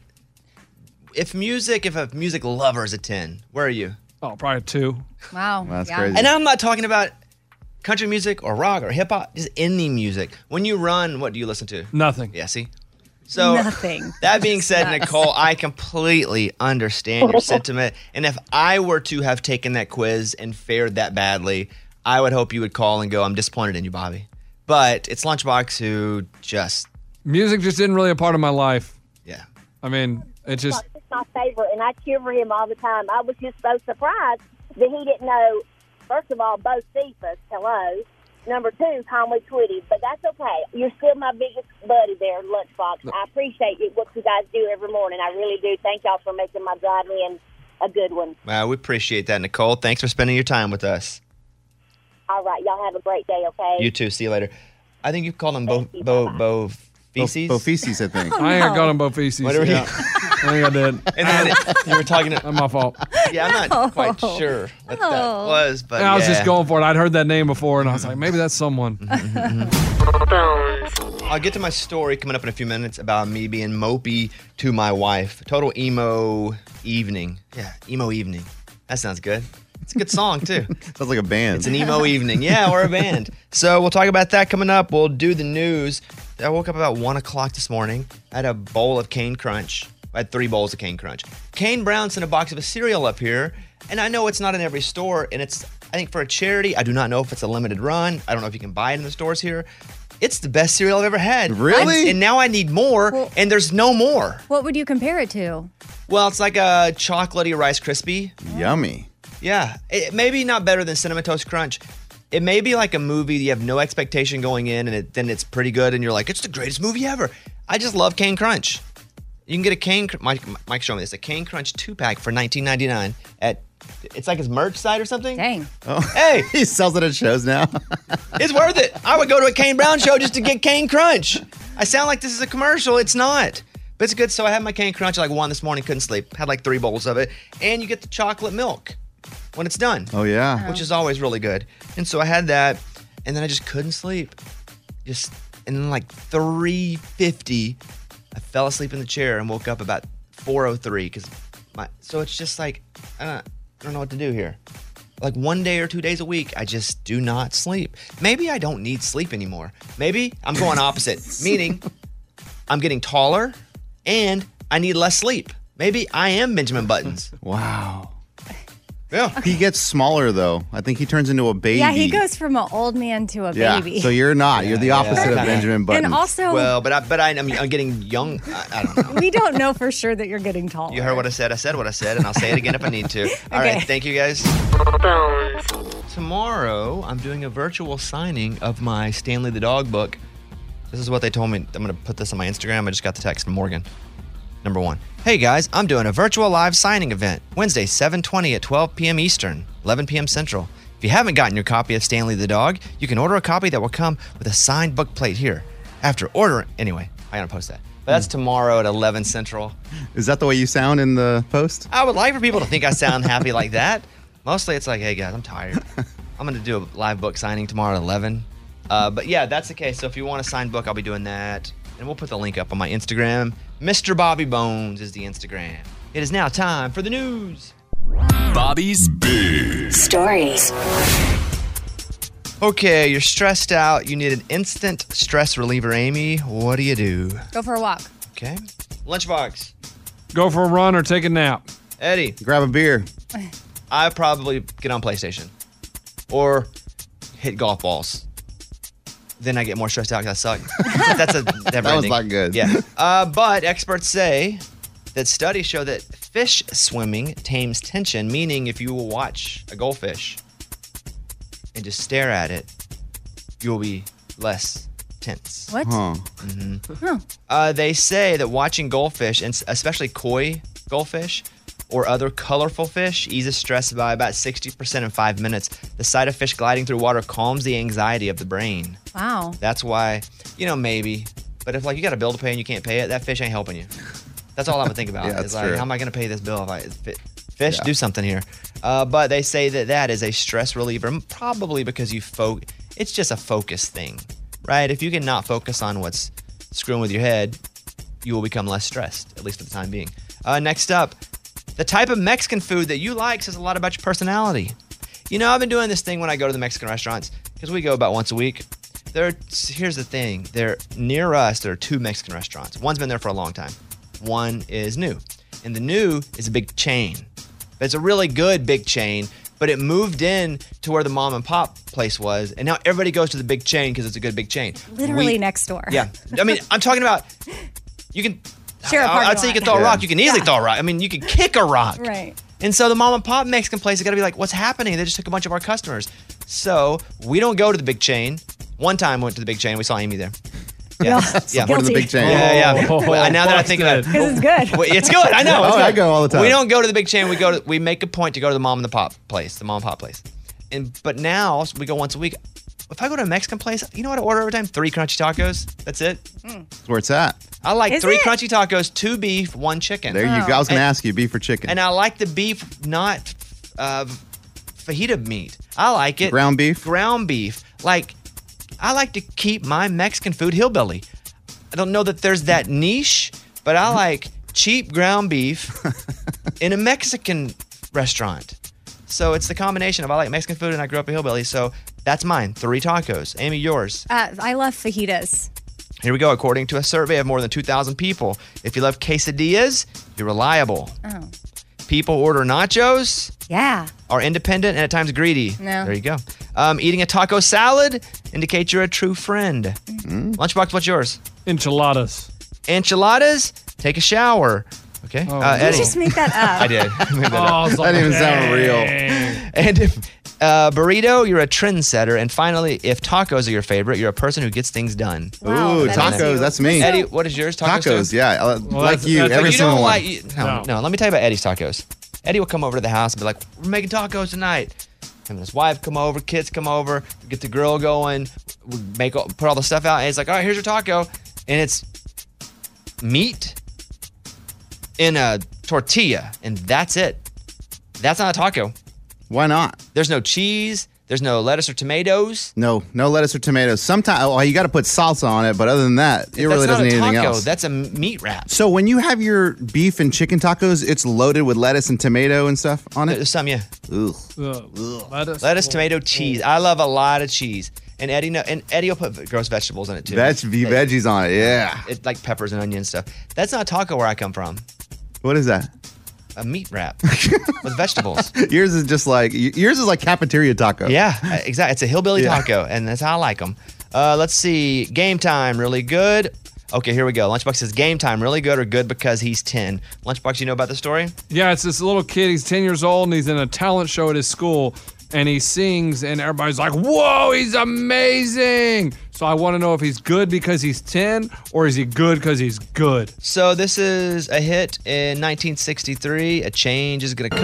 if music, if a music lover is a ten, where are you? Oh, probably a two. Wow. That's yeah. And I'm not talking about country music or rock or hip hop, just any music. When you run, what do you listen to? Nothing. Yeah, see? So Nothing. that being It's said, nuts. Nicole, I completely understand your sentiment. And if I were to have taken that quiz and fared that badly, I would hope you would call and go, I'm disappointed in you, Bobby. But it's Lunchbox who just... Music just isn't really a part of my life. Yeah. I mean, it just... It's my favorite, and I cheer for him all the time. I was just so surprised that he didn't know, first of all, both Cephas, hello. Number two, Conway Twitty, but that's okay. You're still my biggest buddy there, Lunchbox. I appreciate it, what you guys do every morning. I really do. Thank y'all for making my drive in a good one. Well, we appreciate that, Nicole. Thanks for spending your time with us. All right, y'all have a great day, okay? You too. See you later. I think you called him Bo... Bo... Bo... Feces? Bo Feces, I think. I ain't got him Bo Feces. Whatever he- Yeah. I think I did. And then you were talking to... That's my fault. Yeah, I'm not quite sure what that Oh. was, but I was yeah. just going for it. I'd heard that name before, and I was like, maybe that's someone. I'll get to my story coming up in a few minutes about me being mopey to my wife. Total emo evening. Yeah, emo evening. That sounds good. It's a good song, too. Sounds like a band. It's an emo evening. Yeah, we're a band. So we'll talk about that coming up. We'll do the news. I woke up about one o'clock this morning. I had a bowl of Cane Crunch. I had three bowls of Cane Crunch. Kane Brown sent a box of a cereal up here, and I know it's not in every store, and it's, I think, for a charity. I do not know if it's a limited run. I don't know if you can buy it in the stores here. It's the best cereal I've ever had. Really? And, and now I need more, and there's no more. What would you compare it to? Well, it's like a chocolatey Rice Krispie. Yummy. Yeah, it, maybe not better than Cinnamon Toast Crunch. It may be like a movie you have no expectation going in, and it, then it's pretty good, and you're like, it's the greatest movie ever. I just love Cane Crunch. You can get a Cane Cr- Mike, Mike showed me this, a Cane Crunch two-pack for nineteen ninety-nine at, it's like his merch site or something. Dang. Oh. Hey. He sells it at shows now. It's worth it. I would go to a Kane Brown show just to get Cane Crunch. I sound like this is a commercial. It's not. But it's good. So I had my Cane Crunch at like one this morning, couldn't sleep. Had like three bowls of it. And you get the chocolate milk when it's done. Oh, yeah. Which is always really good. And so I had that, and then I just couldn't sleep. Just, and then like three fifty, I fell asleep in the chair and woke up about four oh three. Cause my, so it's just like, I don't, I don't know what to do here. like one day or two days a week, I just do not sleep. Maybe I don't need sleep anymore. Maybe I'm going opposite, meaning I'm getting taller and I need less sleep. Maybe I am Benjamin Buttons. Wow. Yeah. He gets smaller, though. I think he turns into a baby. Yeah, he goes from an old man to a Yeah, baby. so you're not. You're the opposite of Benjamin Buttons. And also- Well, but I, but I, I'm, I'm getting young. I, I don't know. We don't know for sure that you're getting taller. You heard what I said. I said what I said, and I'll say it again if I need to. All Okay. right. Thank you, guys. Tomorrow, I'm doing a virtual signing of my Stanley the Dog book. This is what they told me. I'm going to put this on my Instagram. I just got the text from Morgan. Number one. Hey, guys, I'm doing a virtual live signing event Wednesday, seven twenty at twelve p.m. Eastern, eleven p.m. Central. If you haven't gotten your copy of Stanley the Dog, you can order a copy that will come with a signed book plate here. After ordering, anyway, I gotta post that. But that's tomorrow at eleven Central. Is that the way you sound in the post? I would like for people to think I sound happy like that. Mostly it's like, hey guys, I'm tired. I'm gonna do a live book signing tomorrow at eleven. Uh, but yeah, that's the case. So if you want a signed book, I'll be doing that. And we'll put the link up on my Instagram. Mister Bobby Bones is the Instagram. It is now time for the news. Bobby's Big Stories. Okay, you're stressed out. You need an instant stress reliever, Amy. What do you do? Go for a walk. Okay. Lunchbox. Go for a run or take a nap. Eddie. Grab a beer. I probably get on PlayStation or hit golf balls. Then I get more stressed out because I suck. But that's a That was not good. Yeah. Uh, but experts say that studies show that fish swimming tames tension, meaning if you will watch a goldfish and just stare at it, you will be less tense. What? Huh. Mhm. Huh. Uh, they say that watching goldfish, and especially koi goldfish or other colorful fish, eases stress by about sixty percent in five minutes. The sight of fish gliding through water calms the anxiety of the brain. Wow. That's why, you know, maybe. But if like you got a bill to pay and you can't pay it, that fish ain't helping you. That's all I'm gonna think about. Yeah, It's that's like, true. how am I gonna pay this bill if I fi- fish Yeah. do something here? Uh, but they say that that is a stress reliever, probably because you fo- It's just a focus thing, right? If you can not focus on what's screwing with your head, you will become less stressed, at least for the time being. Uh, next up, the type of Mexican food that you like says a lot about your personality. You know, I've been doing this thing when I go to the Mexican restaurants because we go about once a week. There, here's the thing. They're near us. There are two Mexican restaurants. One's been there for a long time. One is new, and the new is a big chain. It's a really good big chain, but it moved in to where the mom and pop place was, and now everybody goes to the big chain because it's a good big chain. Literally We- next door. Yeah, I mean, I'm talking about you can. Share a I- parking I'd say you lot. can throw a Yeah. rock. You can easily Yeah. throw a rock. I mean, you can kick a rock. Right. And so the mom and pop Mexican place is got to be like, what's happening? They just took a bunch of our customers. So we don't go to the big chain. One time we went to the big chain. We saw Amy there. Yeah. yeah. What is the big chain? Yeah, yeah. Oh, Well, now that I think about it. Because it's good. Well, it's good. I know. It's Oh, good. I go all the time. We don't go to the big chain. We go to. We make a point to go to the mom and the pop place, the mom and pop place. And but now we go once a week. If I go to a Mexican place, you know what I order every time? Three crunchy tacos. That's it. That's where it's at. I like Is three it? crunchy tacos, two beef, one chicken. There you go. I was going to And- ask you, beef or chicken? And I like the beef, not uh, fajita meat. I like it Ground beef? Ground beef. Like, I like to keep my Mexican food hillbilly. I don't know that there's that niche, but I like cheap ground beef in a Mexican restaurant. So it's the combination of I like Mexican food and I grew up a hillbilly. So that's mine. Three tacos. Amy, yours. Uh, I love fajitas. Here we go. According to a survey of more than two thousand people, if you love quesadillas, you're reliable. Oh. People order nachos, Yeah. are independent, and at times greedy. No. There you go. Um, eating a taco salad indicates you're a true friend. Mm-hmm. Lunchbox, what's yours? Enchiladas. Enchiladas, take a shower. Okay. Oh, uh, no. Eddie. You just make that up. I did. I made that Oh, up. I was like, That didn't even sound real. dang. And if uh, burrito, you're a trendsetter. And finally, if tacos are your favorite, you're a person who gets things done. Wow, Ooh, that is tacos. you. That's me. Eddie, what is yours? Tacos. Tacos, too? yeah. I- like that's- you, that's- every you single don't one. like you, no, No. no. Let me tell you about Eddie's tacos. Eddie will come over to the house and be like, "We're making tacos tonight." Him and his wife come over, kids come over, get the grill going, we make all, put all the stuff out, and he's like, "All right, here's your taco," and it's meat in a tortilla, and that's it. That's not a taco. Why not? There's no cheese. There's no lettuce or tomatoes. No, no lettuce or tomatoes. Sometimes, oh, you got to put salsa on it, but other than that, it That's really not doesn't a need anything taco. else. That's a meat wrap. So when you have your beef and chicken tacos, it's loaded with lettuce and tomato and stuff on it? There's some, yeah. Ugh. Lettuce, Lettuce, tomato, cheese. I love a lot of cheese. And Eddie, no, and Eddie will put gross vegetables in it too. Veg, v- veggies on it, yeah. It, like peppers and onion stuff. That's not taco where I come from. What is that? A meat wrap with vegetables. Yours is just like yours is like cafeteria taco. Yeah, exactly. It's a hillbilly Yeah. taco, and that's how I like them. Uh, let's see. Game time, really good. Okay, here we go. Lunchbox says game time, really good or good because he's ten. Lunchbox, you know about the story? Yeah, it's this little kid. He's ten years old and he's in a talent show at his school and he sings and everybody's like, whoa, he's amazing. So I want to know if he's good because he's ten or is he good because he's good? So this is a hit in nineteen sixty-three. A change is gonna come.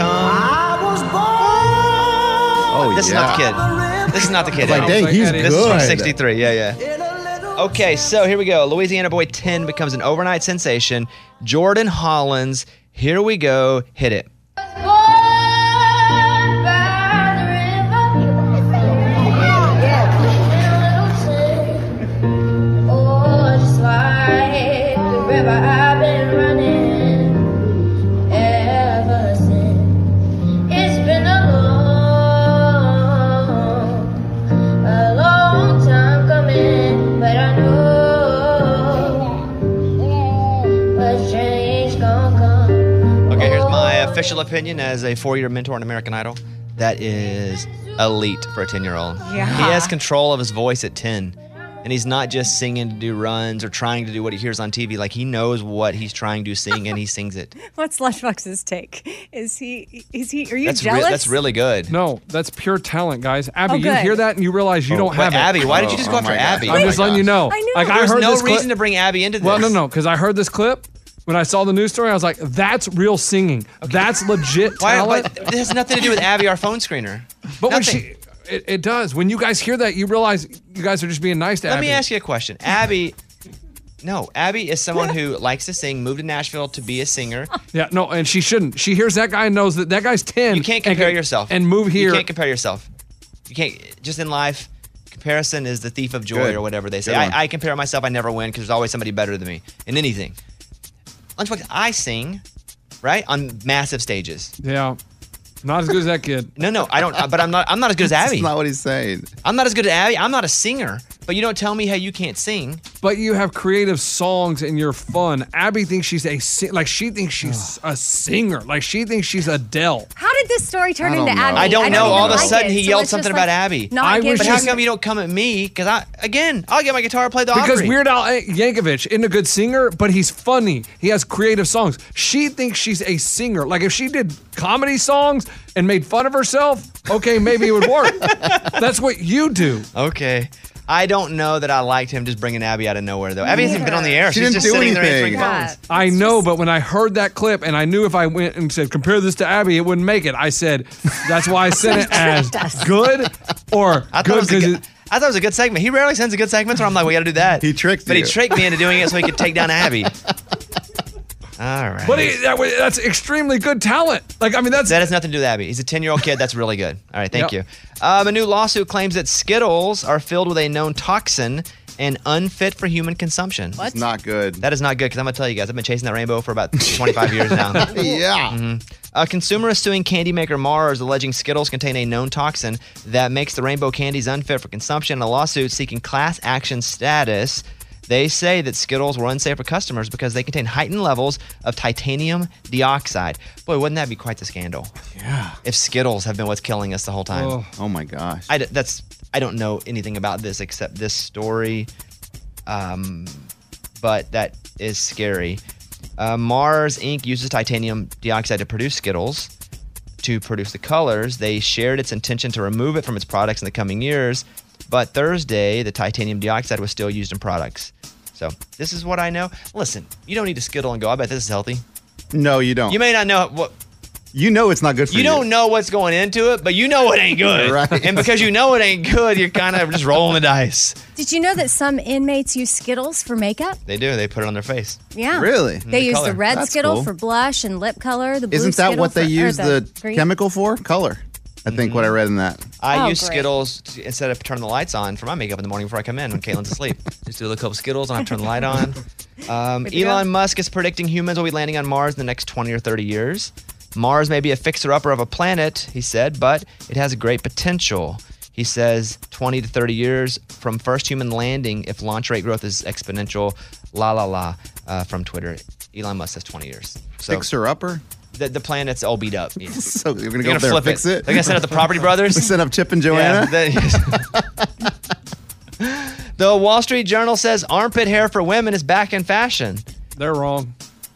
Oh, this yeah. is not the kid. This is not the kid. I was like, Eddie. dang, he's This is from good. sixty-three. Yeah, yeah. Okay, so here we go. Louisiana Boy ten becomes an overnight sensation. Jordan Hollins. Here we go. Hit it. Okay, here's my official opinion as a four-year mentor in American Idol. That is elite for a ten-year-old. Yeah. He has control of his voice at ten. And he's not just singing to do runs or trying to do what he hears on T V. Like, he knows what he's trying to sing, and he sings it. What's Lunchbox's take? Is he? Is he? Are you That's, re- jealous? that's really good. No, that's pure talent, guys. Abby, Oh, you good. hear that and you realize you Oh, don't wait, have it. Abby, why did you just go Oh, after my God. Abby? I'm just letting you know. I know. Like, I There's heard no this clip- reason to bring Abby into this. Well, no, no, because I heard this clip. When I saw the news story, I was like, that's real singing. That's legit Why, talent. but this has nothing to do with Abby, our phone screener. But when Nothing. she, it, it does. When you guys hear that, you realize you guys are just being nice to Let Abby. me ask you a question. Abby, no, Abby is someone who likes to sing, moved to Nashville to be a singer. Yeah, no, and she shouldn't. She hears that guy and knows that that guy's ten. You can't and compare can- yourself. And move here. You can't compare yourself. You can't, just in life, comparison is the thief of joy Good. or whatever they say. Good one. I, I compare myself, I never win because there's always somebody better than me in anything. Lunchbox, I sing, right, on massive stages. Yeah. Not as good as that kid. No, no, I don't, but I'm not, I'm not as good as That's Abby. not what he's saying. I'm not as good as Abby. I'm not a singer. But you don't tell me how you can't sing. But you have creative songs and you're fun. Abby thinks she's a sing- like she thinks she's a singer. Like she thinks she's Adele. How did this story turn I don't into know. Abby? I don't know. even All of a like sudden, it, he so yelled let's something just, about like, Abby. Not I give was But him- how come you don't come at me? Because I, again, I'll get my guitar and play the Because Opry. Weird Al Yankovic isn't a good singer, but he's funny. He has creative songs. She thinks she's a singer. Like if she did comedy songs and made fun of herself, okay, maybe it would work. That's what you do. Okay. I don't know that I liked him just bringing Abby out of nowhere, though. Abby hasn't been on the air. She She's didn't just do sitting there anything. answering phones. I know, but when I heard that clip and I knew if I went and said, compare this to Abby, it wouldn't make it. I said, that's why I sent it as good or I thought, it good was a because good, I thought it was a good segment. He rarely sends a good segment, so I'm like, we got to do that. He tricked But you. he tricked me into doing it so he could take down Abby. All right. But he, that, was- that's extremely good talent. Like, I mean, that's That has nothing to do with Abby. He's a ten-year-old kid. That's really good. All right, thank Yep. you. Um, a new lawsuit claims that Skittles are filled with a known toxin and unfit for human consumption. What? It's not good. That is not good because I'm going to tell you guys, I've been chasing that rainbow for about twenty-five years now. yeah. Mhm. A consumer is suing candy maker Mars, alleging Skittles contain a known toxin that makes the rainbow candies unfit for consumption. In a lawsuit seeking class action status, they say that Skittles were unsafe for customers because they contain heightened levels of titanium dioxide. Boy, wouldn't that be quite the scandal? Yeah. If Skittles have been what's killing us the whole time. Oh. Oh my gosh. I, d- that's, I don't know anything about this except this story, um, but that is scary. Uh, Mars Incorporated uses titanium dioxide to produce Skittles. To produce the colors, they shared its intention to remove it from its products in the coming years, but Thursday, the titanium dioxide was still used in products. So this is what I know. Listen, you don't need to Skittle and go, I bet this is healthy. No, you don't. You may not know what. You know it's not good for you. You don't know what's going into it, but you know it ain't good. Right. And because you know it ain't good, you're kind of just rolling the dice. Did you know that some inmates use Skittles for makeup? They do. They put it on their face. Yeah. Really? They The use color. the red That's Skittle cool. for blush and lip color. The blue Isn't that Skittle what they for, or use the, green- chemical for? Color. I think what I read in that. I Oh, use great. Skittles to, instead of turning the lights on for my makeup in the morning before I come in when Caitlin's asleep. Just do a little couple Skittles and I turn the light on. Um, Good to go. Elon Musk is predicting humans will be landing on Mars in the next twenty or thirty years. Mars may be a fixer-upper of a planet, he said, but it has a great potential. He says twenty to thirty years from first human landing if launch rate growth is exponential. La la la uh, from Twitter. Elon Musk says twenty years. So Fixer upper? the, the planet's all beat up. So you're gonna They're go up there and flip fix it? They're gonna send out the Property Brothers. We send up Chip and Joanna. Yeah, they- the Wall Street Journal says armpit hair for women is back in fashion. They're wrong.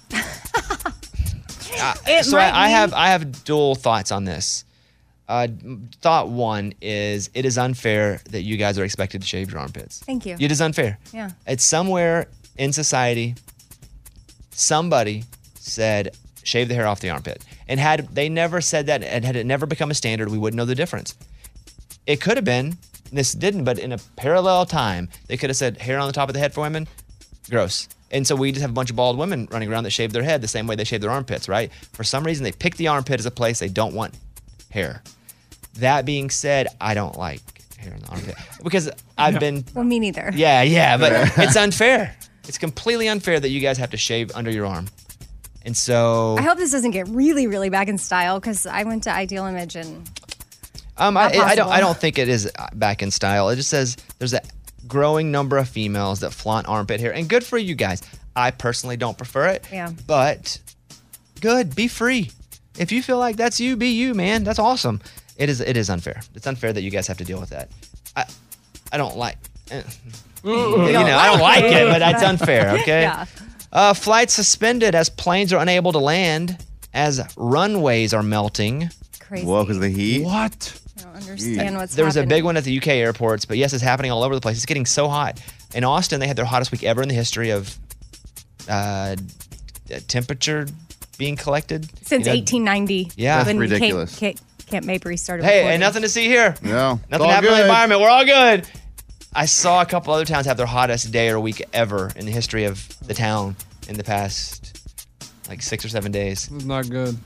Uh, It so might I, I be. have I have dual thoughts on this. Uh, thought one is it is unfair that you guys are expected to shave your armpits. Thank you. It is unfair. Yeah. It's somewhere in society, somebody said, shave the hair off the armpit. And had they never said that, and had it never become a standard, we wouldn't know the difference. It could have been, this didn't, but in a parallel time, they could have said hair on the top of the head for women, gross. And so we just have a bunch of bald women running around that shave their head the same way they shave their armpits, right? For some reason, they pick the armpit as a place they don't want hair. That being said, I don't like hair in the armpit because I've been Well, me neither. yeah, yeah, but it's unfair. It's completely unfair that you guys have to shave under your arm. And so I hope this doesn't get really, really back in style because I went to Ideal Image and um, I, not I don't possible. I don't think it is back in style. It just says there's a growing number of females that flaunt armpit hair, and good for you guys. I personally don't prefer it. Yeah. But good, be free. If you feel like that's you, be you, man. That's awesome. It is it is unfair. It's unfair that you guys have to deal with that. I I don't like eh. you know, I don't like it, but that's unfair, okay? Yeah. Uh, flights suspended as planes are unable to land as runways are melting. Crazy. Whoa, because of the heat? What? I don't understand what's There was a happening. big one at the U K airports, but yes, it's happening all over the place. It's getting so hot. In Austin, they had their hottest week ever in the history of uh, temperature being collected. Since You know, eighteen ninety. Yeah. That's when ridiculous. Camp, Camp, Camp Maplery started. Hey, recording. ain't nothing to see here. No. it's Nothing all happened in the good. environment. We're all good. I saw a couple other towns have their hottest day or week ever in the history of the town in the past like six or seven days. It's not good.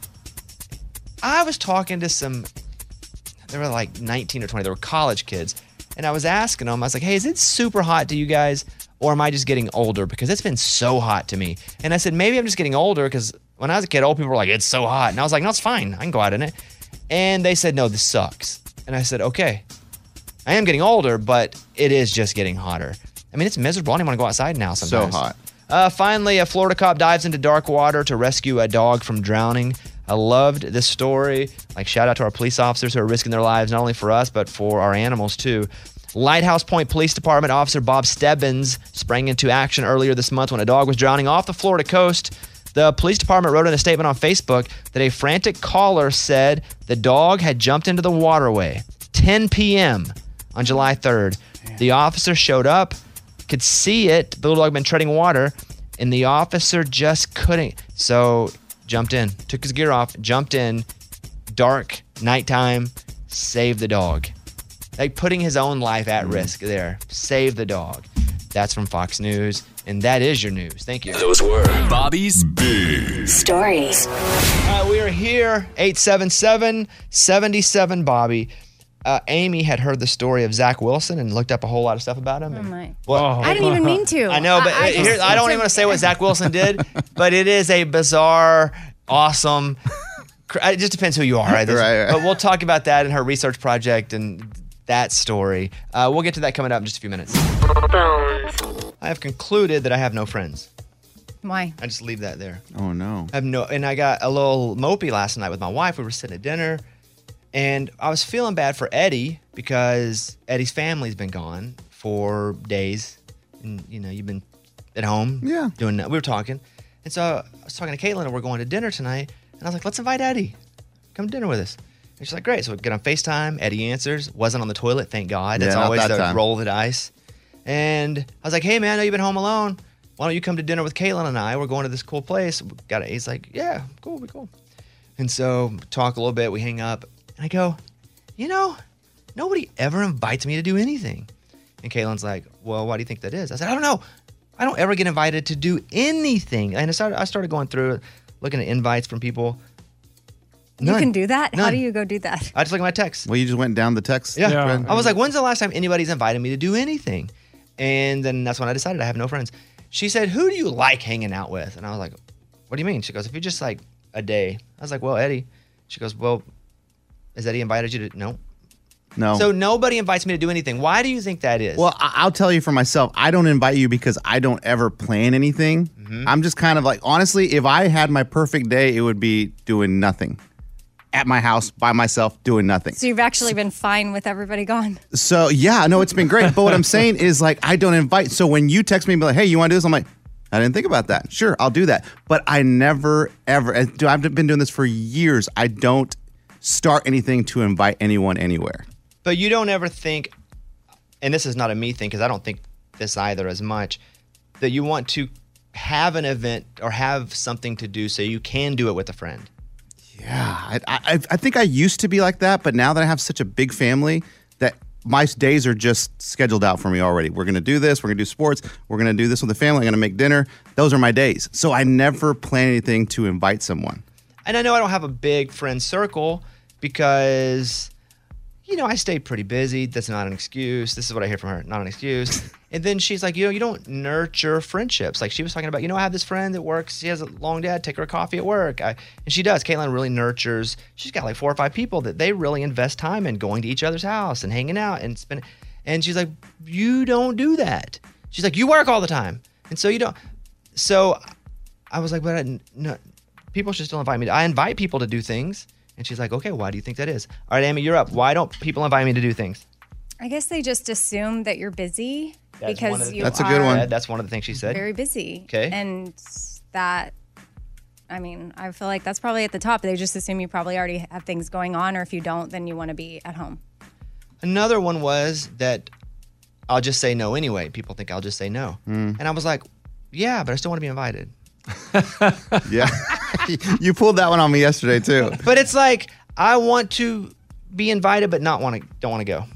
I was talking to some, they were like nineteen or twenty, they were college kids. And I was asking them, I was like, hey, is it super hot to you guys? Or am I just getting older? Because it's been so hot to me. And I said, maybe I'm just getting older because when I was a kid, old people were like, it's so hot. And I was like, no, it's fine. I can go out in it. And they said, no, this sucks. And I said, okay, I am getting older, but it is just getting hotter. I mean, it's miserable. I don't even want to go outside now sometimes. So hot. Uh, finally, a Florida cop dives into dark water to rescue a dog from drowning. I loved this story. Like, shout out to our police officers who are risking their lives, not only for us, but for our animals, too. Lighthouse Point Police Department officer Bob Stebbins sprang into action earlier this month when a dog was drowning off the Florida coast. The police department wrote in a statement on Facebook that a frantic caller said the dog had jumped into the waterway ten p.m. on July third. The officer showed up, could see it. The little dog had been treading water, and the officer just couldn't. So jumped in, took his gear off, jumped in, dark, nighttime, saved the dog. Like putting his own life at risk there. Save the dog. That's from Fox News, and that is your news. Thank you. Those were Bobby's Big Stories. Uh, we are here, eight seven seven, seven seven Bobby. Uh, Amy had heard the story of Zach Wilson and looked up a whole lot of stuff about him. Oh my. Well, I didn't even mean to. I know, but I, I, here, just- I don't it's even a- want to say what Zach Wilson did, but it is a bizarre, awesome. cr- It just depends who you are, right? There's- Right, right. But we'll talk about that in her research project and that story. Uh, we'll get to that coming up in just a few minutes. I have concluded that I have no friends. Why? I just leave that there. Oh, no. I have no, and I got a little mopey last night with my wife. We were sitting at dinner, and I was feeling bad for Eddie because Eddie's family's been gone for days, and you know you've been at home, Yeah. doing that. We were talking, and so I was talking to Caitlin, and we're going to dinner tonight, and I was like, let's invite Eddie, come to dinner with us. And she's like, great. So we get on FaceTime. Eddie answers. Wasn't on the toilet, thank God. That's Yeah, not always that the time. roll of the dice. And I was like, hey man, I know you've been home alone. Why don't you come to dinner with Caitlin and I? We're going to this cool place. We got it. He's like, yeah, cool, be cool. And so talk a little bit. We hang up, and I go, you know, nobody ever invites me to do anything. And Caitlin's like, well, why do you think that is? I said, I don't know. I don't ever get invited to do anything. And I started, I started going through, looking at invites from people. You None. can do that? How None. do you go do that? I just look at my text. Well, you just went down the text. Yeah. thread? I was like, when's the last time anybody's invited me to do anything? And then that's when I decided I have no friends. She said, who do you like hanging out with? And I was like, what do you mean? She goes, if you just like a day. I was like, well, Eddie. She goes, well, has Eddie invited you to? No. No. So nobody invites me to do anything. Why do you think that is? Well, I- I'll tell you for myself, I don't invite you because I don't ever plan anything. Mm-hmm. I'm just kind of like, honestly, if I had my perfect day, it would be doing nothing at my house by myself, doing nothing. So you've actually been fine with everybody gone. So, yeah, no, it's been great. But what I'm saying is, like, I don't invite. So when you text me and be like, hey, you want to do this? I'm like, I didn't think about that. Sure, I'll do that. But I never, ever, and dude, I've been doing this for years. I don't start anything to invite anyone anywhere. But you don't ever think, and this is not a me thing because I don't think this either as much, that you want to have an event or have something to do so you can do it with a friend. Yeah, I, I, I think I used to be like that, but now that I have such a big family, that my days are just scheduled out for me already. We're going to do this. We're going to do sports. We're going to do this with the family. I'm going to make dinner. Those are my days. So I never plan anything to invite someone. And I know I don't have a big friend circle because, you know, I stay pretty busy. That's not an excuse. This is what I hear from her. Not an excuse. And then she's like, you know, you don't nurture friendships. Like she was talking about, you know, I have this friend that works. She has a long day. I take her a coffee at work. I, and she does. Caitlin really nurtures. She's got like four or five people that they really invest time in going to each other's house and hanging out and spending. And she's like, you don't do that. She's like, you work all the time. And so you don't. So I was like, but I, no, people should still invite me. I invite people to do things. And she's like, okay, why do you think that is? All right, Amy, you're up. Why don't people invite me to do things? I guess they just assume that you're busy That's because one of the- you That's are a good one. That's one of the things she said. very busy. Okay. And that, I mean, I feel like that's probably at the top. They just assume you probably already have things going on, or if you don't, then you want to be at home. Another one was that I'll just say no anyway. People think I'll just say no. And I was like, yeah, but I still want to be invited. Yeah. You pulled that one on me yesterday, too. But it's like, I want to be invited, but not want to, don't want to go.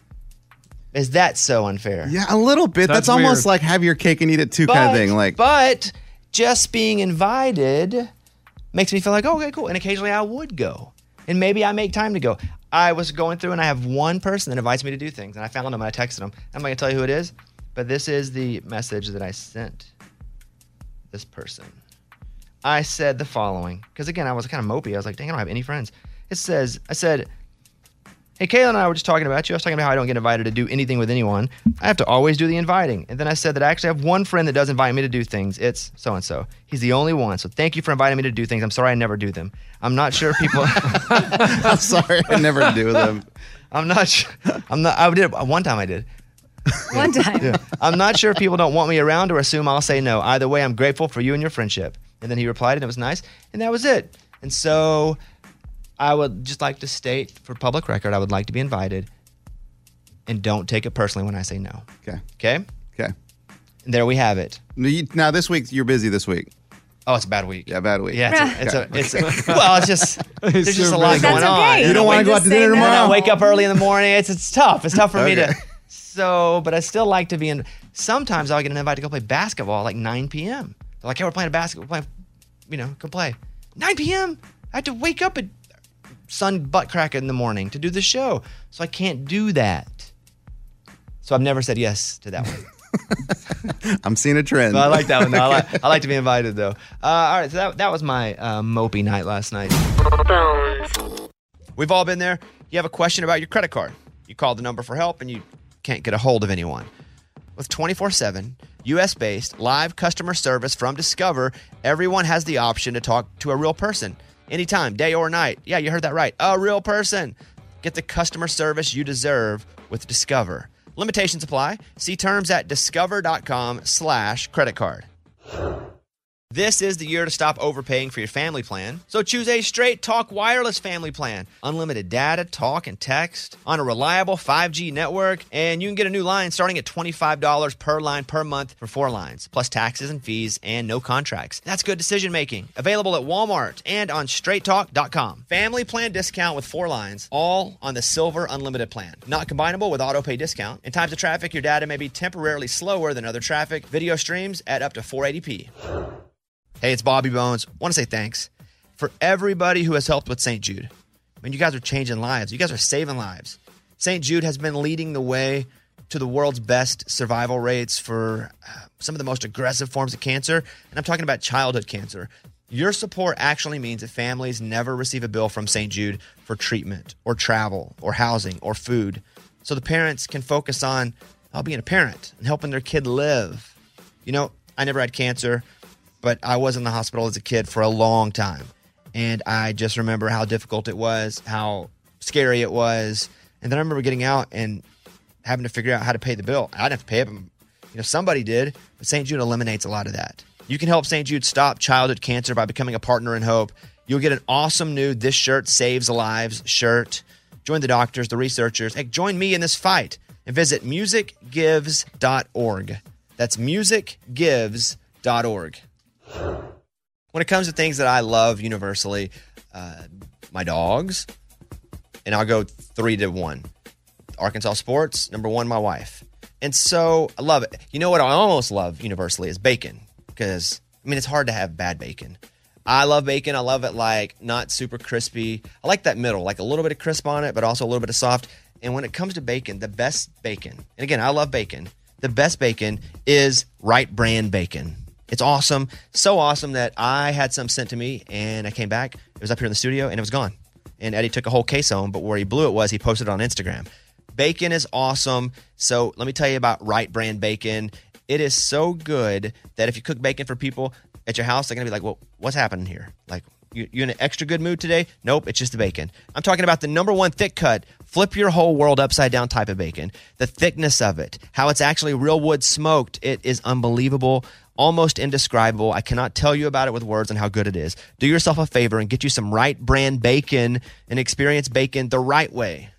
Is that so unfair? Yeah, a little bit. That's, That's almost weird. like have your cake and eat it too kind of thing. Like, but just being invited makes me feel like, oh, okay, cool. And occasionally I would go. And maybe I make time to go. I was going through and I have one person that invites me to do things. And I found them and I texted them. I'm not going to tell you who it is, but this is the message that I sent this person. I said the following, because again, I was kind of mopey. I was like, dang, I don't have any friends. It says, I said, hey, Kayla and I were just talking about you. I was talking about how I don't get invited to do anything with anyone. I have to always do the inviting. And then I said that I actually have one friend that does invite me to do things. It's so-and-so. He's the only one. So thank you for inviting me to do things. I'm sorry I never do them. I'm not sure if people... I'm sorry I never do them. I'm not sure. I'm not... I did. One time I did. One time. Yeah. I'm not sure if people don't want me around or assume I'll say no. Either way, I'm grateful for you and your friendship. And then he replied, and it was nice. And that was it. And so... I would just like to state for public record, I would like to be invited, and don't take it personally when I say no. Okay. Okay? Okay. And there we have it. Now, this week, you're busy this week. Oh, it's a bad week. Yeah, bad week. Yeah, it's a, Okay. it's a, it's a well, it's just, there's just a super lot busy. going That's on. okay. You don't wanna go out to dinner And then tomorrow? I wake up early in the morning. It's it's tough. It's tough for me Okay. to, so, but I still like to be in, sometimes I'll get an invite to go play basketball at like nine p.m. They're like, hey, we're playing a basketball, playing, you know, go play. nine p.m.? I have to wake up at sun butt crack in the morning to do the show. So I can't do that. So I've never said yes to that one. I'm seeing a trend. But I like that one though. I like, I like to be invited though. Uh, all right, so that, that was my uh, mopey night last night. We've all been there. You have a question about your credit card. You call the number for help and you can't get a hold of anyone. With twenty-four seven, U S-based live customer service from Discover, everyone has the option to talk to a real person. Anytime, day or night. Yeah, you heard that right. A real person. Get the customer service you deserve with Discover. Limitations apply. See terms at discover.com slash credit card. This is the year to stop overpaying for your family plan. So choose a Straight Talk Wireless family plan. Unlimited data, talk, and text on a reliable five G network. And you can get a new line starting at twenty-five dollars per line per month for four lines, plus taxes and fees and no contracts. That's good decision making. Available at Walmart and on straight talk dot com. Family plan discount with four lines, all on the Silver Unlimited plan. Not combinable with auto pay discount. In times of traffic, your data may be temporarily slower than other traffic. Video streams at up to four eighty p. Hey, it's Bobby Bones. Want to say thanks. for everybody who has helped with Saint Jude. I mean, you guys are changing lives. You guys are saving lives. Saint Jude has been leading the way to the world's best survival rates for uh, some of the most aggressive forms of cancer. And I'm talking about childhood cancer. Your support actually means that families never receive a bill from Saint Jude for treatment or travel or housing or food. So the parents can focus on uh, being a parent and helping their kid live. You know, I never had cancer, but I was in the hospital as a kid for a long time. And I just remember how difficult it was, how scary it was. And then I remember getting out and having to figure out how to pay the bill. I didn't have to pay it, but you know, somebody did. But Saint Jude eliminates a lot of that. You can help Saint Jude stop childhood cancer by becoming a partner in hope. You'll get an awesome new This Shirt Saves Lives shirt. Join the doctors, the researchers. Hey, join me in this fight and visit music gives dot org. That's music gives dot org. When it comes to things that I love universally, uh, my dogs, and I'll go three to one. Arkansas sports, number one, my wife. And so I love it. You know what I almost love universally is bacon. Because, I mean, it's hard to have bad bacon. I love bacon. I love it like not super crispy. I like that middle, like a little bit of crisp on it, but also a little bit of soft. And when it comes to bacon, the best bacon, and again, I love bacon. The best bacon is Right Brand bacon. It's awesome. So awesome that I had some sent to me and I came back. It was up here in the studio and it was gone. And Eddie took a whole case home, but where he blew it was he posted it on Instagram. Bacon is awesome. So let me tell you about Right Brand bacon. It is so good that if you cook bacon for people at your house, they're going to be like, well, what's happening here? Like, you, you in an extra good mood today? Nope, it's just the bacon. I'm talking about the number one thick cut, flip your whole world upside down type of bacon. The thickness of it, how it's actually real wood smoked. It is unbelievable, almost indescribable. I cannot tell you about it with words and how good it is. Do yourself a favor and get you some Right Brand bacon and experience bacon the right way.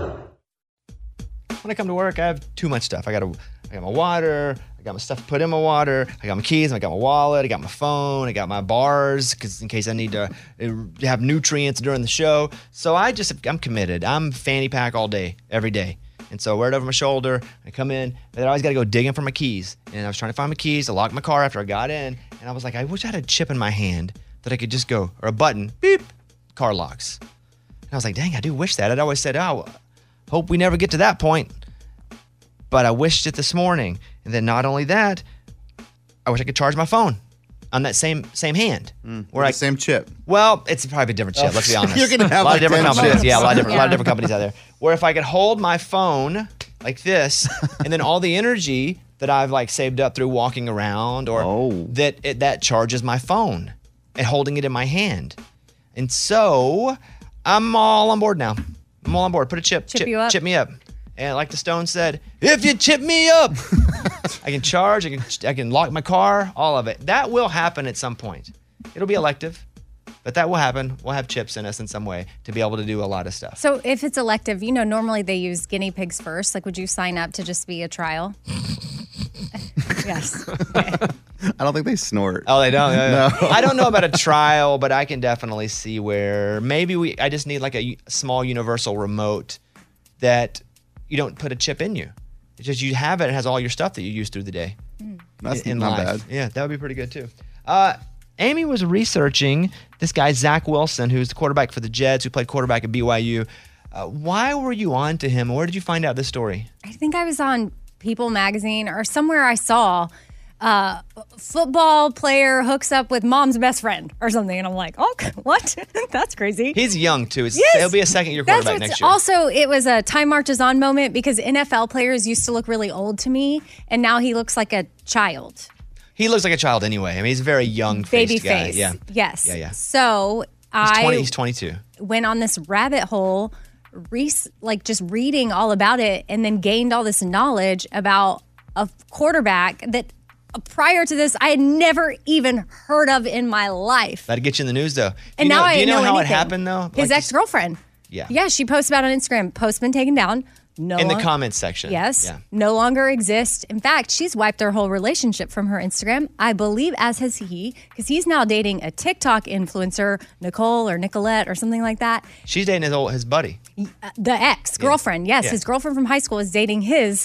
When I come to work, I have too much stuff. I got, a, I got my water. I got my stuff to put in my water. I got my keys. I got my wallet. I got my phone. I got my bars because in case I need to have nutrients during the show. So I just, I'm committed. I'm fanny pack all day, every day. And so I wear it over my shoulder. I come in, and I always got to go digging for my keys. And I was trying to find my keys to lock my car after I got in. And I was like, I wish I had a chip in my hand that I could just go, or a button, beep, car locks. And I was like, dang, I do wish that. I'd always said, oh, hope we never get to that point. But I wished it this morning. And then not only that, I wish I could charge my phone on that same same hand. Mm, where I, the same chip. Well, it's probably a different chip, Oh. let's be honest. You're gonna have a lot like of different ten companies. chips. Yeah, a lot of different, a lot of Yeah. different companies out there. Where if I could hold my phone like this, and then all the energy that I've like saved up through walking around, or Oh. that it, that charges my phone and holding it in my hand. And so I'm all on board now. I'm all on board. Put a chip, Chip you up. chip me up. And like the Stones said, if you chip me up, I can charge, I can, I can lock my car, all of it. That will happen at some point. It'll be elective, but that will happen. We'll have chips in us in some way to be able to do a lot of stuff. So if it's elective, you know, normally they use guinea pigs first. Like, would you sign up to just be a trial? Yes. I don't think they snort. Oh, they don't? No. I don't know about a trial, but I can definitely see where maybe we. I just need like a u- small universal remote that you don't put a chip in you. It's just you have it. It has all your stuff that you use through the day. That's in, in not life. bad. Yeah, that would be pretty good too. Uh, Amy was researching this guy, Zach Wilson, who's the quarterback for the Jets, who played quarterback at B Y U. Uh, why were you on to him? Where did you find out this story? I think I was on People magazine or somewhere I saw uh, football player hooks up with mom's best friend or something. And I'm like, oh, what? That's crazy. He's young too. It's, Yes. He'll be a second year That's quarterback what's next year. also, it was a time marches on moment because N F L players used to look really old to me. And now he looks like a child. He looks like a child anyway. I mean, he's a very young Baby guy. face. Yeah. Yes. Yeah, yeah. So He's, I twenty, he's twenty-two. went on this rabbit hole, re- like just reading all about it, and then gained all this knowledge about a quarterback that uh, prior to this I had never even heard of in my life. That'd get you in the news though. Do And you know, now I do you know, know how anything. it happened though? His Like, ex-girlfriend. Yeah. Yeah, she posted about it on Instagram. Post been taken down. No in the lo- comments section. Yes. Yeah. No longer exist. In fact, she's wiped their whole relationship from her Instagram. I believe as has he, because he's now dating a TikTok influencer, Nicole or Nicolette or something like that. She's dating his old his buddy. Uh, The ex girlfriend, yes, Yeah. his girlfriend from high school is dating his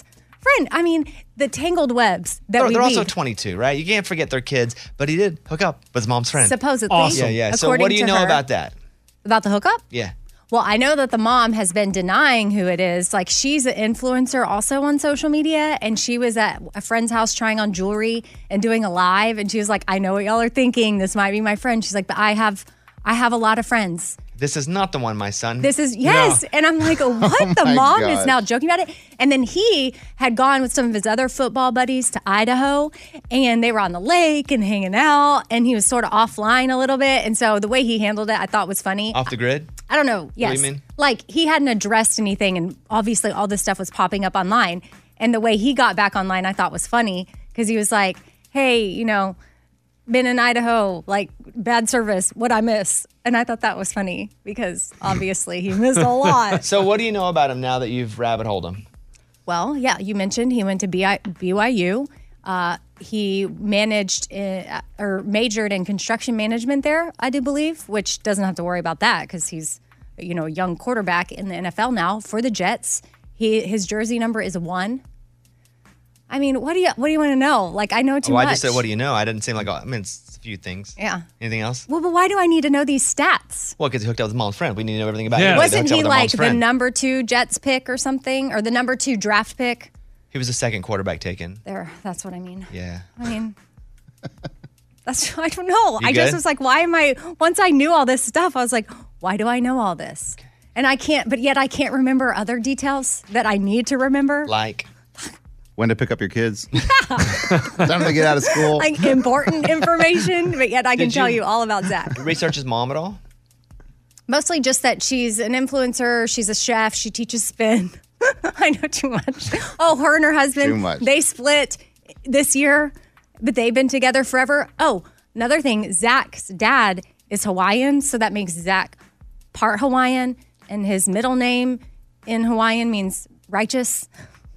friend. I mean, the tangled webs that They're, we they're also weave. twenty-two, right? You can't forget their kids, but he did hook up with his mom's friend. Supposedly. Yeah, yeah. So According what do you to know her. about that? About the hookup? Yeah. Well, I know that the mom has been denying who it is. Like, she's an influencer also on social media, and she was at a friend's house trying on jewelry and doing a live, and she was like, I know what y'all are thinking. This might be my friend. She's like, but I have, I have a lot of friends. This is not the one, my son. This is, yes. And I'm like, what? Oh the my mom gosh. is now joking about it. And then he had gone with some of his other football buddies to Idaho, and they were on the lake and hanging out, and he was sort of offline a little bit. And so the way he handled it, I thought was funny. Off the grid? I don't know. What do Yes. you mean? Like, he hadn't addressed anything, and obviously all this stuff was popping up online. And the way he got back online, I thought was funny, because he was like, hey, you know, been in Idaho, like, bad service, what I miss. And I thought that was funny, because obviously he missed a lot. So what do you know about him now that you've rabbit holed him? Well, yeah, you mentioned he went to B Y U. Uh, he managed in, or majored in construction management there, I do believe, which doesn't have to worry about that because he's, you know, a young quarterback in the N F L now for the Jets. He his jersey number is one. I mean, what do you what do you want to know? Like, I know too oh, much. I just said, what do you know? I didn't seem like, oh, I mean, it's a few things. Yeah. Anything else? Well, but why do I need to know these stats? Well, because he hooked up with his mom's friend. We need to know everything about Yeah. him. Wasn't he like the number? number two Jets pick or something, or the number two draft pick? He was the second quarterback taken. There, that's what I mean. Yeah. I mean, that's I don't know. You I just good? was like, why am I? Once I knew all this stuff, I was like, why do I know all this? And I can't, but yet I can't remember other details that I need to remember. Like when to pick up your kids. Time to get out of school. Like important information, but yet I can Did tell you- you all about Zach. Research his mom at all? Mostly just that she's an influencer, she's a chef, she teaches spin. I know too much. Oh, her and her husband, Too much. they split this year, but they've been together forever. Oh, another thing, Zach's dad is Hawaiian, so that makes Zach part Hawaiian, and his middle name in Hawaiian means righteous.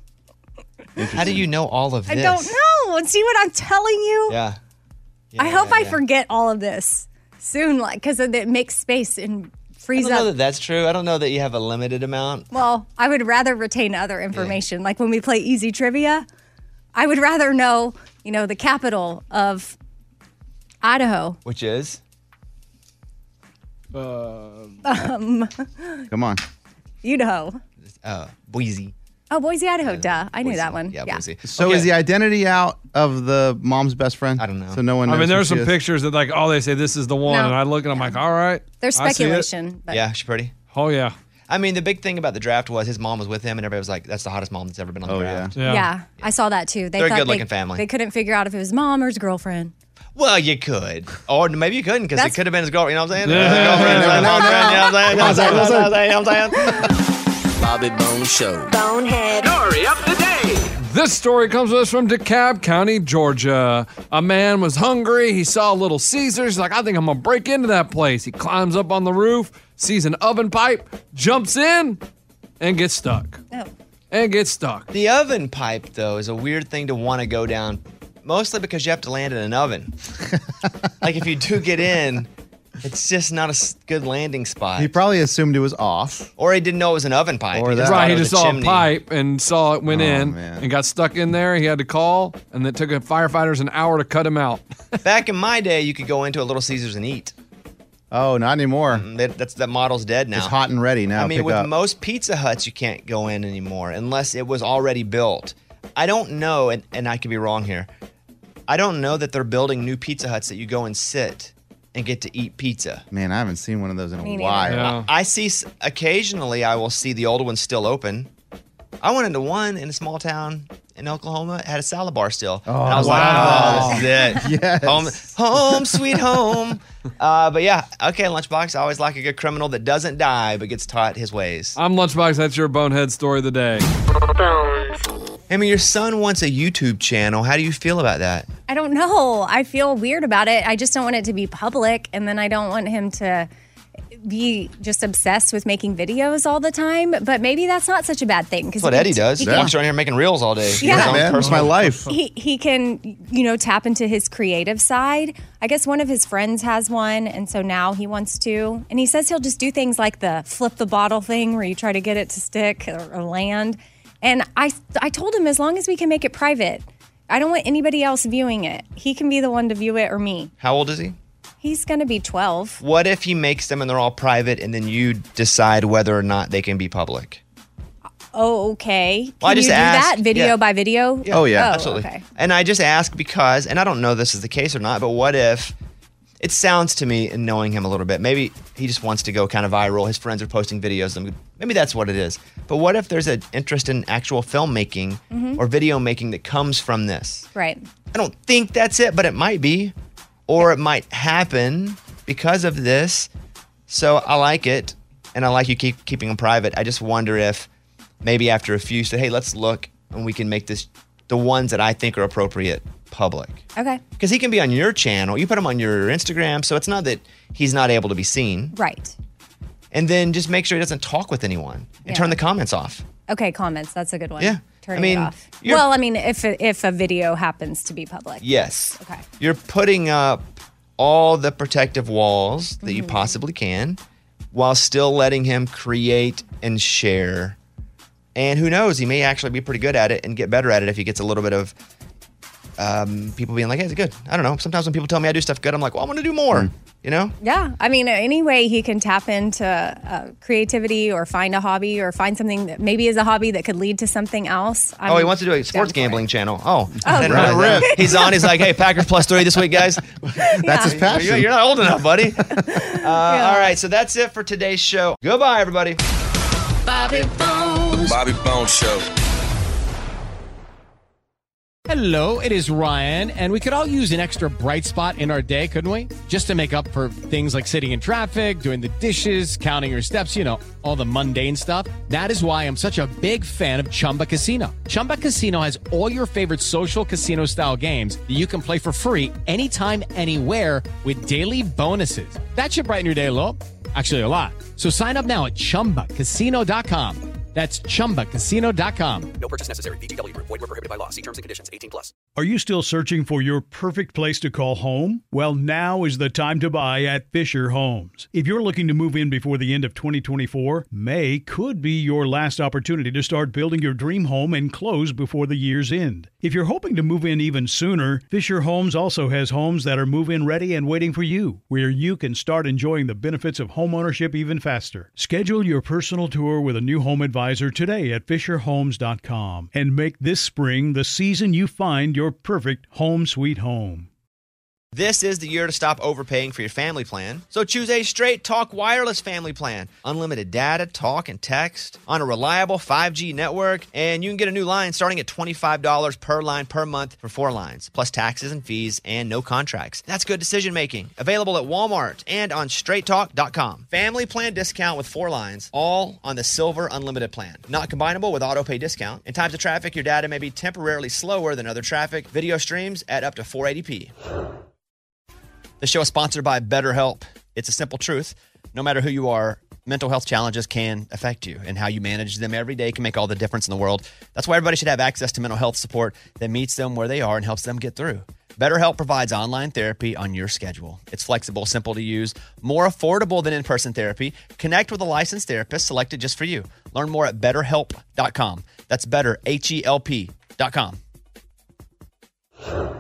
How do you know all of I this? don't know. See what I'm telling you? Yeah. I hope yeah, I yeah. forget all of this soon, like because it makes space and I frees don't know up. that that's true. I don't know that you have a limited amount. Well, I would rather retain other information. Like when we play easy trivia, I would rather know, you know, the capital of Idaho. Which is? Um, Come on. Idaho. Uh, Boise. Oh, Boise, Idaho. Duh. I knew that one. Yeah, Boise. So Okay. is the identity out of the mom's best friend? I don't know. So no one knows I mean, who there's she some is? pictures that like, oh, they say this is the one, No. and I look and I'm like, all right. There's I see it. speculation. But Yeah, she's pretty. Oh yeah. I mean, the big thing about the draft was his mom was with him, and everybody was like, "That's the hottest mom that's ever been on the Oh, draft." Yeah. I saw that too. They They're a thought good-looking they, family. They couldn't figure out if it was mom or his girlfriend. Well, you could, or maybe you couldn't, because it That's- could have been his girl. You know what I'm saying? Yeah. His girlfriend, Yeah. his mom's friend, you know what I'm saying? You know what I'm saying? You know what I'm saying? Bobby Bones Show. Bonehead. Story of the day. This story comes to us from DeKalb County, Georgia. A man was hungry. He saw Little Caesars. He's like, I think I'm going to break into that place. He climbs up on the roof, sees an oven pipe, jumps in, and gets stuck. Oh. And gets stuck. The oven pipe, though, is a weird thing to want to go down, mostly because you have to land in an oven. Like, if you do get in, it's just not a s- good landing spot. He probably assumed it was off. Or he didn't know it was an oven pipe. Or He that. thought Right, it he was just saw chimney. a pipe and saw it went Oh, in man. and got stuck in there. He had to call, and it took a firefighters an hour to cut him out. Back in my day, you could go into a Little Caesars and eat. Oh, not anymore. Mm, That, that's that model's dead now. It's hot and ready now. I mean, Pick with up. most Pizza Huts, you can't go in anymore unless it was already built. I don't know, and, and I could be wrong here. I don't know that they're building new Pizza Huts that you go and sit and get to eat pizza. Man, I haven't seen one of those in a Me neither. while. Yeah. I see, s- occasionally, I will see the old ones still open. I went into one in a small town in Oklahoma. It had a salad bar still. Oh, and I was wow. like, oh, this is it. Yes. Home, home, sweet home. Uh, but yeah, okay, Lunchbox. I always like a good criminal that doesn't die but gets taught his ways. I'm Lunchbox. That's your bonehead story of the day. I mean, your son wants a YouTube channel. How do you feel about that? I don't know. I feel weird about it. I just don't want it to be public, and then I don't want him to be just obsessed with making videos all the time. But maybe that's not such a bad thing. That's what Eddie does. He He, walks around here making reels all day. Yeah. His own Man, that's my personal- life. he he can, you know, tap into his creative side. I guess one of his friends has one, and so now he wants to. And he says he'll just do things like the flip the bottle thing, where you try to get it to stick or, or land. And I, I told him as long as we can make it private, I don't want anybody else viewing it. He can be the one to view it or me. How old is he? He's going to be twelve. What if he makes them and they're all private and then you decide whether or not they can be public? Oh, okay. Can Well, I just you do asked- that video yeah. by video? Oh, yeah. Absolutely. Okay. And I just ask because, and I don't know if this is the case or not, but what if, it sounds to me, in knowing him a little bit, maybe he just wants to go kind of viral. His friends are posting videos. and Maybe that's what it is. But what if there's an interest in actual filmmaking Mhm. or video making that comes from this? Right. I don't think that's it, but it might be. Or it might happen because of this. So I like it, and I like you keep keeping them private. I just wonder if maybe after a few, say, hey, let's look, and we can make this the ones that I think are appropriate public. Okay. Because he can be on your channel. You put him on your Instagram, so it's not that he's not able to be seen. Right. And then just make sure he doesn't talk with anyone and Yeah. turn the comments off. Okay, comments. That's a good one. Yeah. Turning I mean, it off. you're- Well, I mean, if a, if a video happens to be public. Yes. Okay. You're putting up all the protective walls that you Mhm. possibly can while still letting him create and share. And who knows, he may actually be pretty good at it and get better at it if he gets a little bit of um, people being like, hey, it's good. I don't know. Sometimes when people tell me I do stuff good, I'm like, well, I want to do more. You know? Yeah. I mean, any way he can tap into uh, creativity or find a hobby or find something that maybe is a hobby that could lead to something else. I'm oh, he wants to do a down sports for gambling channel. Oh, Oh, I didn't right. realize that. He's on. He's like, hey, Packers plus three this week, guys. That's his passion. You're, you're not old enough, buddy. uh, All right, so that's it for today's show. Goodbye, everybody. Bobby Bones. Bobby Bones Show. Hello, it is Ryan, and we could all use an extra bright spot in our day, couldn't we? Just to make up for things like sitting in traffic, doing the dishes, counting your steps, you know, all the mundane stuff. That is why I'm such a big fan of Chumba Casino. Chumba Casino has all your favorite social casino style games that you can play for free anytime, anywhere with daily bonuses. That should brighten your day a little. Actually, a lot. So sign up now at chumba casino dot com. That's chumba casino dot com. No purchase necessary. V G W Group. Void where prohibited by law. See terms and conditions. eighteen plus. Are you still searching for your perfect place to call home? Well, now is the time to buy at Fisher Homes. If you're looking to move in before the end of twenty twenty-four, May could be your last opportunity to start building your dream home and close before the year's end. If you're hoping to move in even sooner, Fisher Homes also has homes that are move-in ready and waiting for you, where you can start enjoying the benefits of homeownership even faster. Schedule your personal tour with a new home advisor today at fisher homes dot com and make this spring the season you find your perfect home sweet home. This is the year to stop overpaying for your family plan. So choose a Straight Talk Wireless family plan. Unlimited data, talk, and text on a reliable five G network. And you can get a new line starting at twenty-five dollars per line per month for four lines, plus taxes and fees and no contracts. That's good decision making. Available at Walmart and on straight talk dot com. Family plan discount with four lines, all on the Silver Unlimited plan. Not combinable with auto pay discount. In times of traffic, your data may be temporarily slower than other traffic. Video streams at up to four eighty p. The show is sponsored by BetterHelp. It's a simple truth. No matter who you are, mental health challenges can affect you, and how you manage them every day can make all the difference in the world. That's why everybody should have access to mental health support that meets them where they are and helps them get through. BetterHelp provides online therapy on your schedule. It's flexible, simple to use, more affordable than in-person therapy. Connect with a licensed therapist selected just for you. Learn more at better help dot com. That's better, H E L P dot com.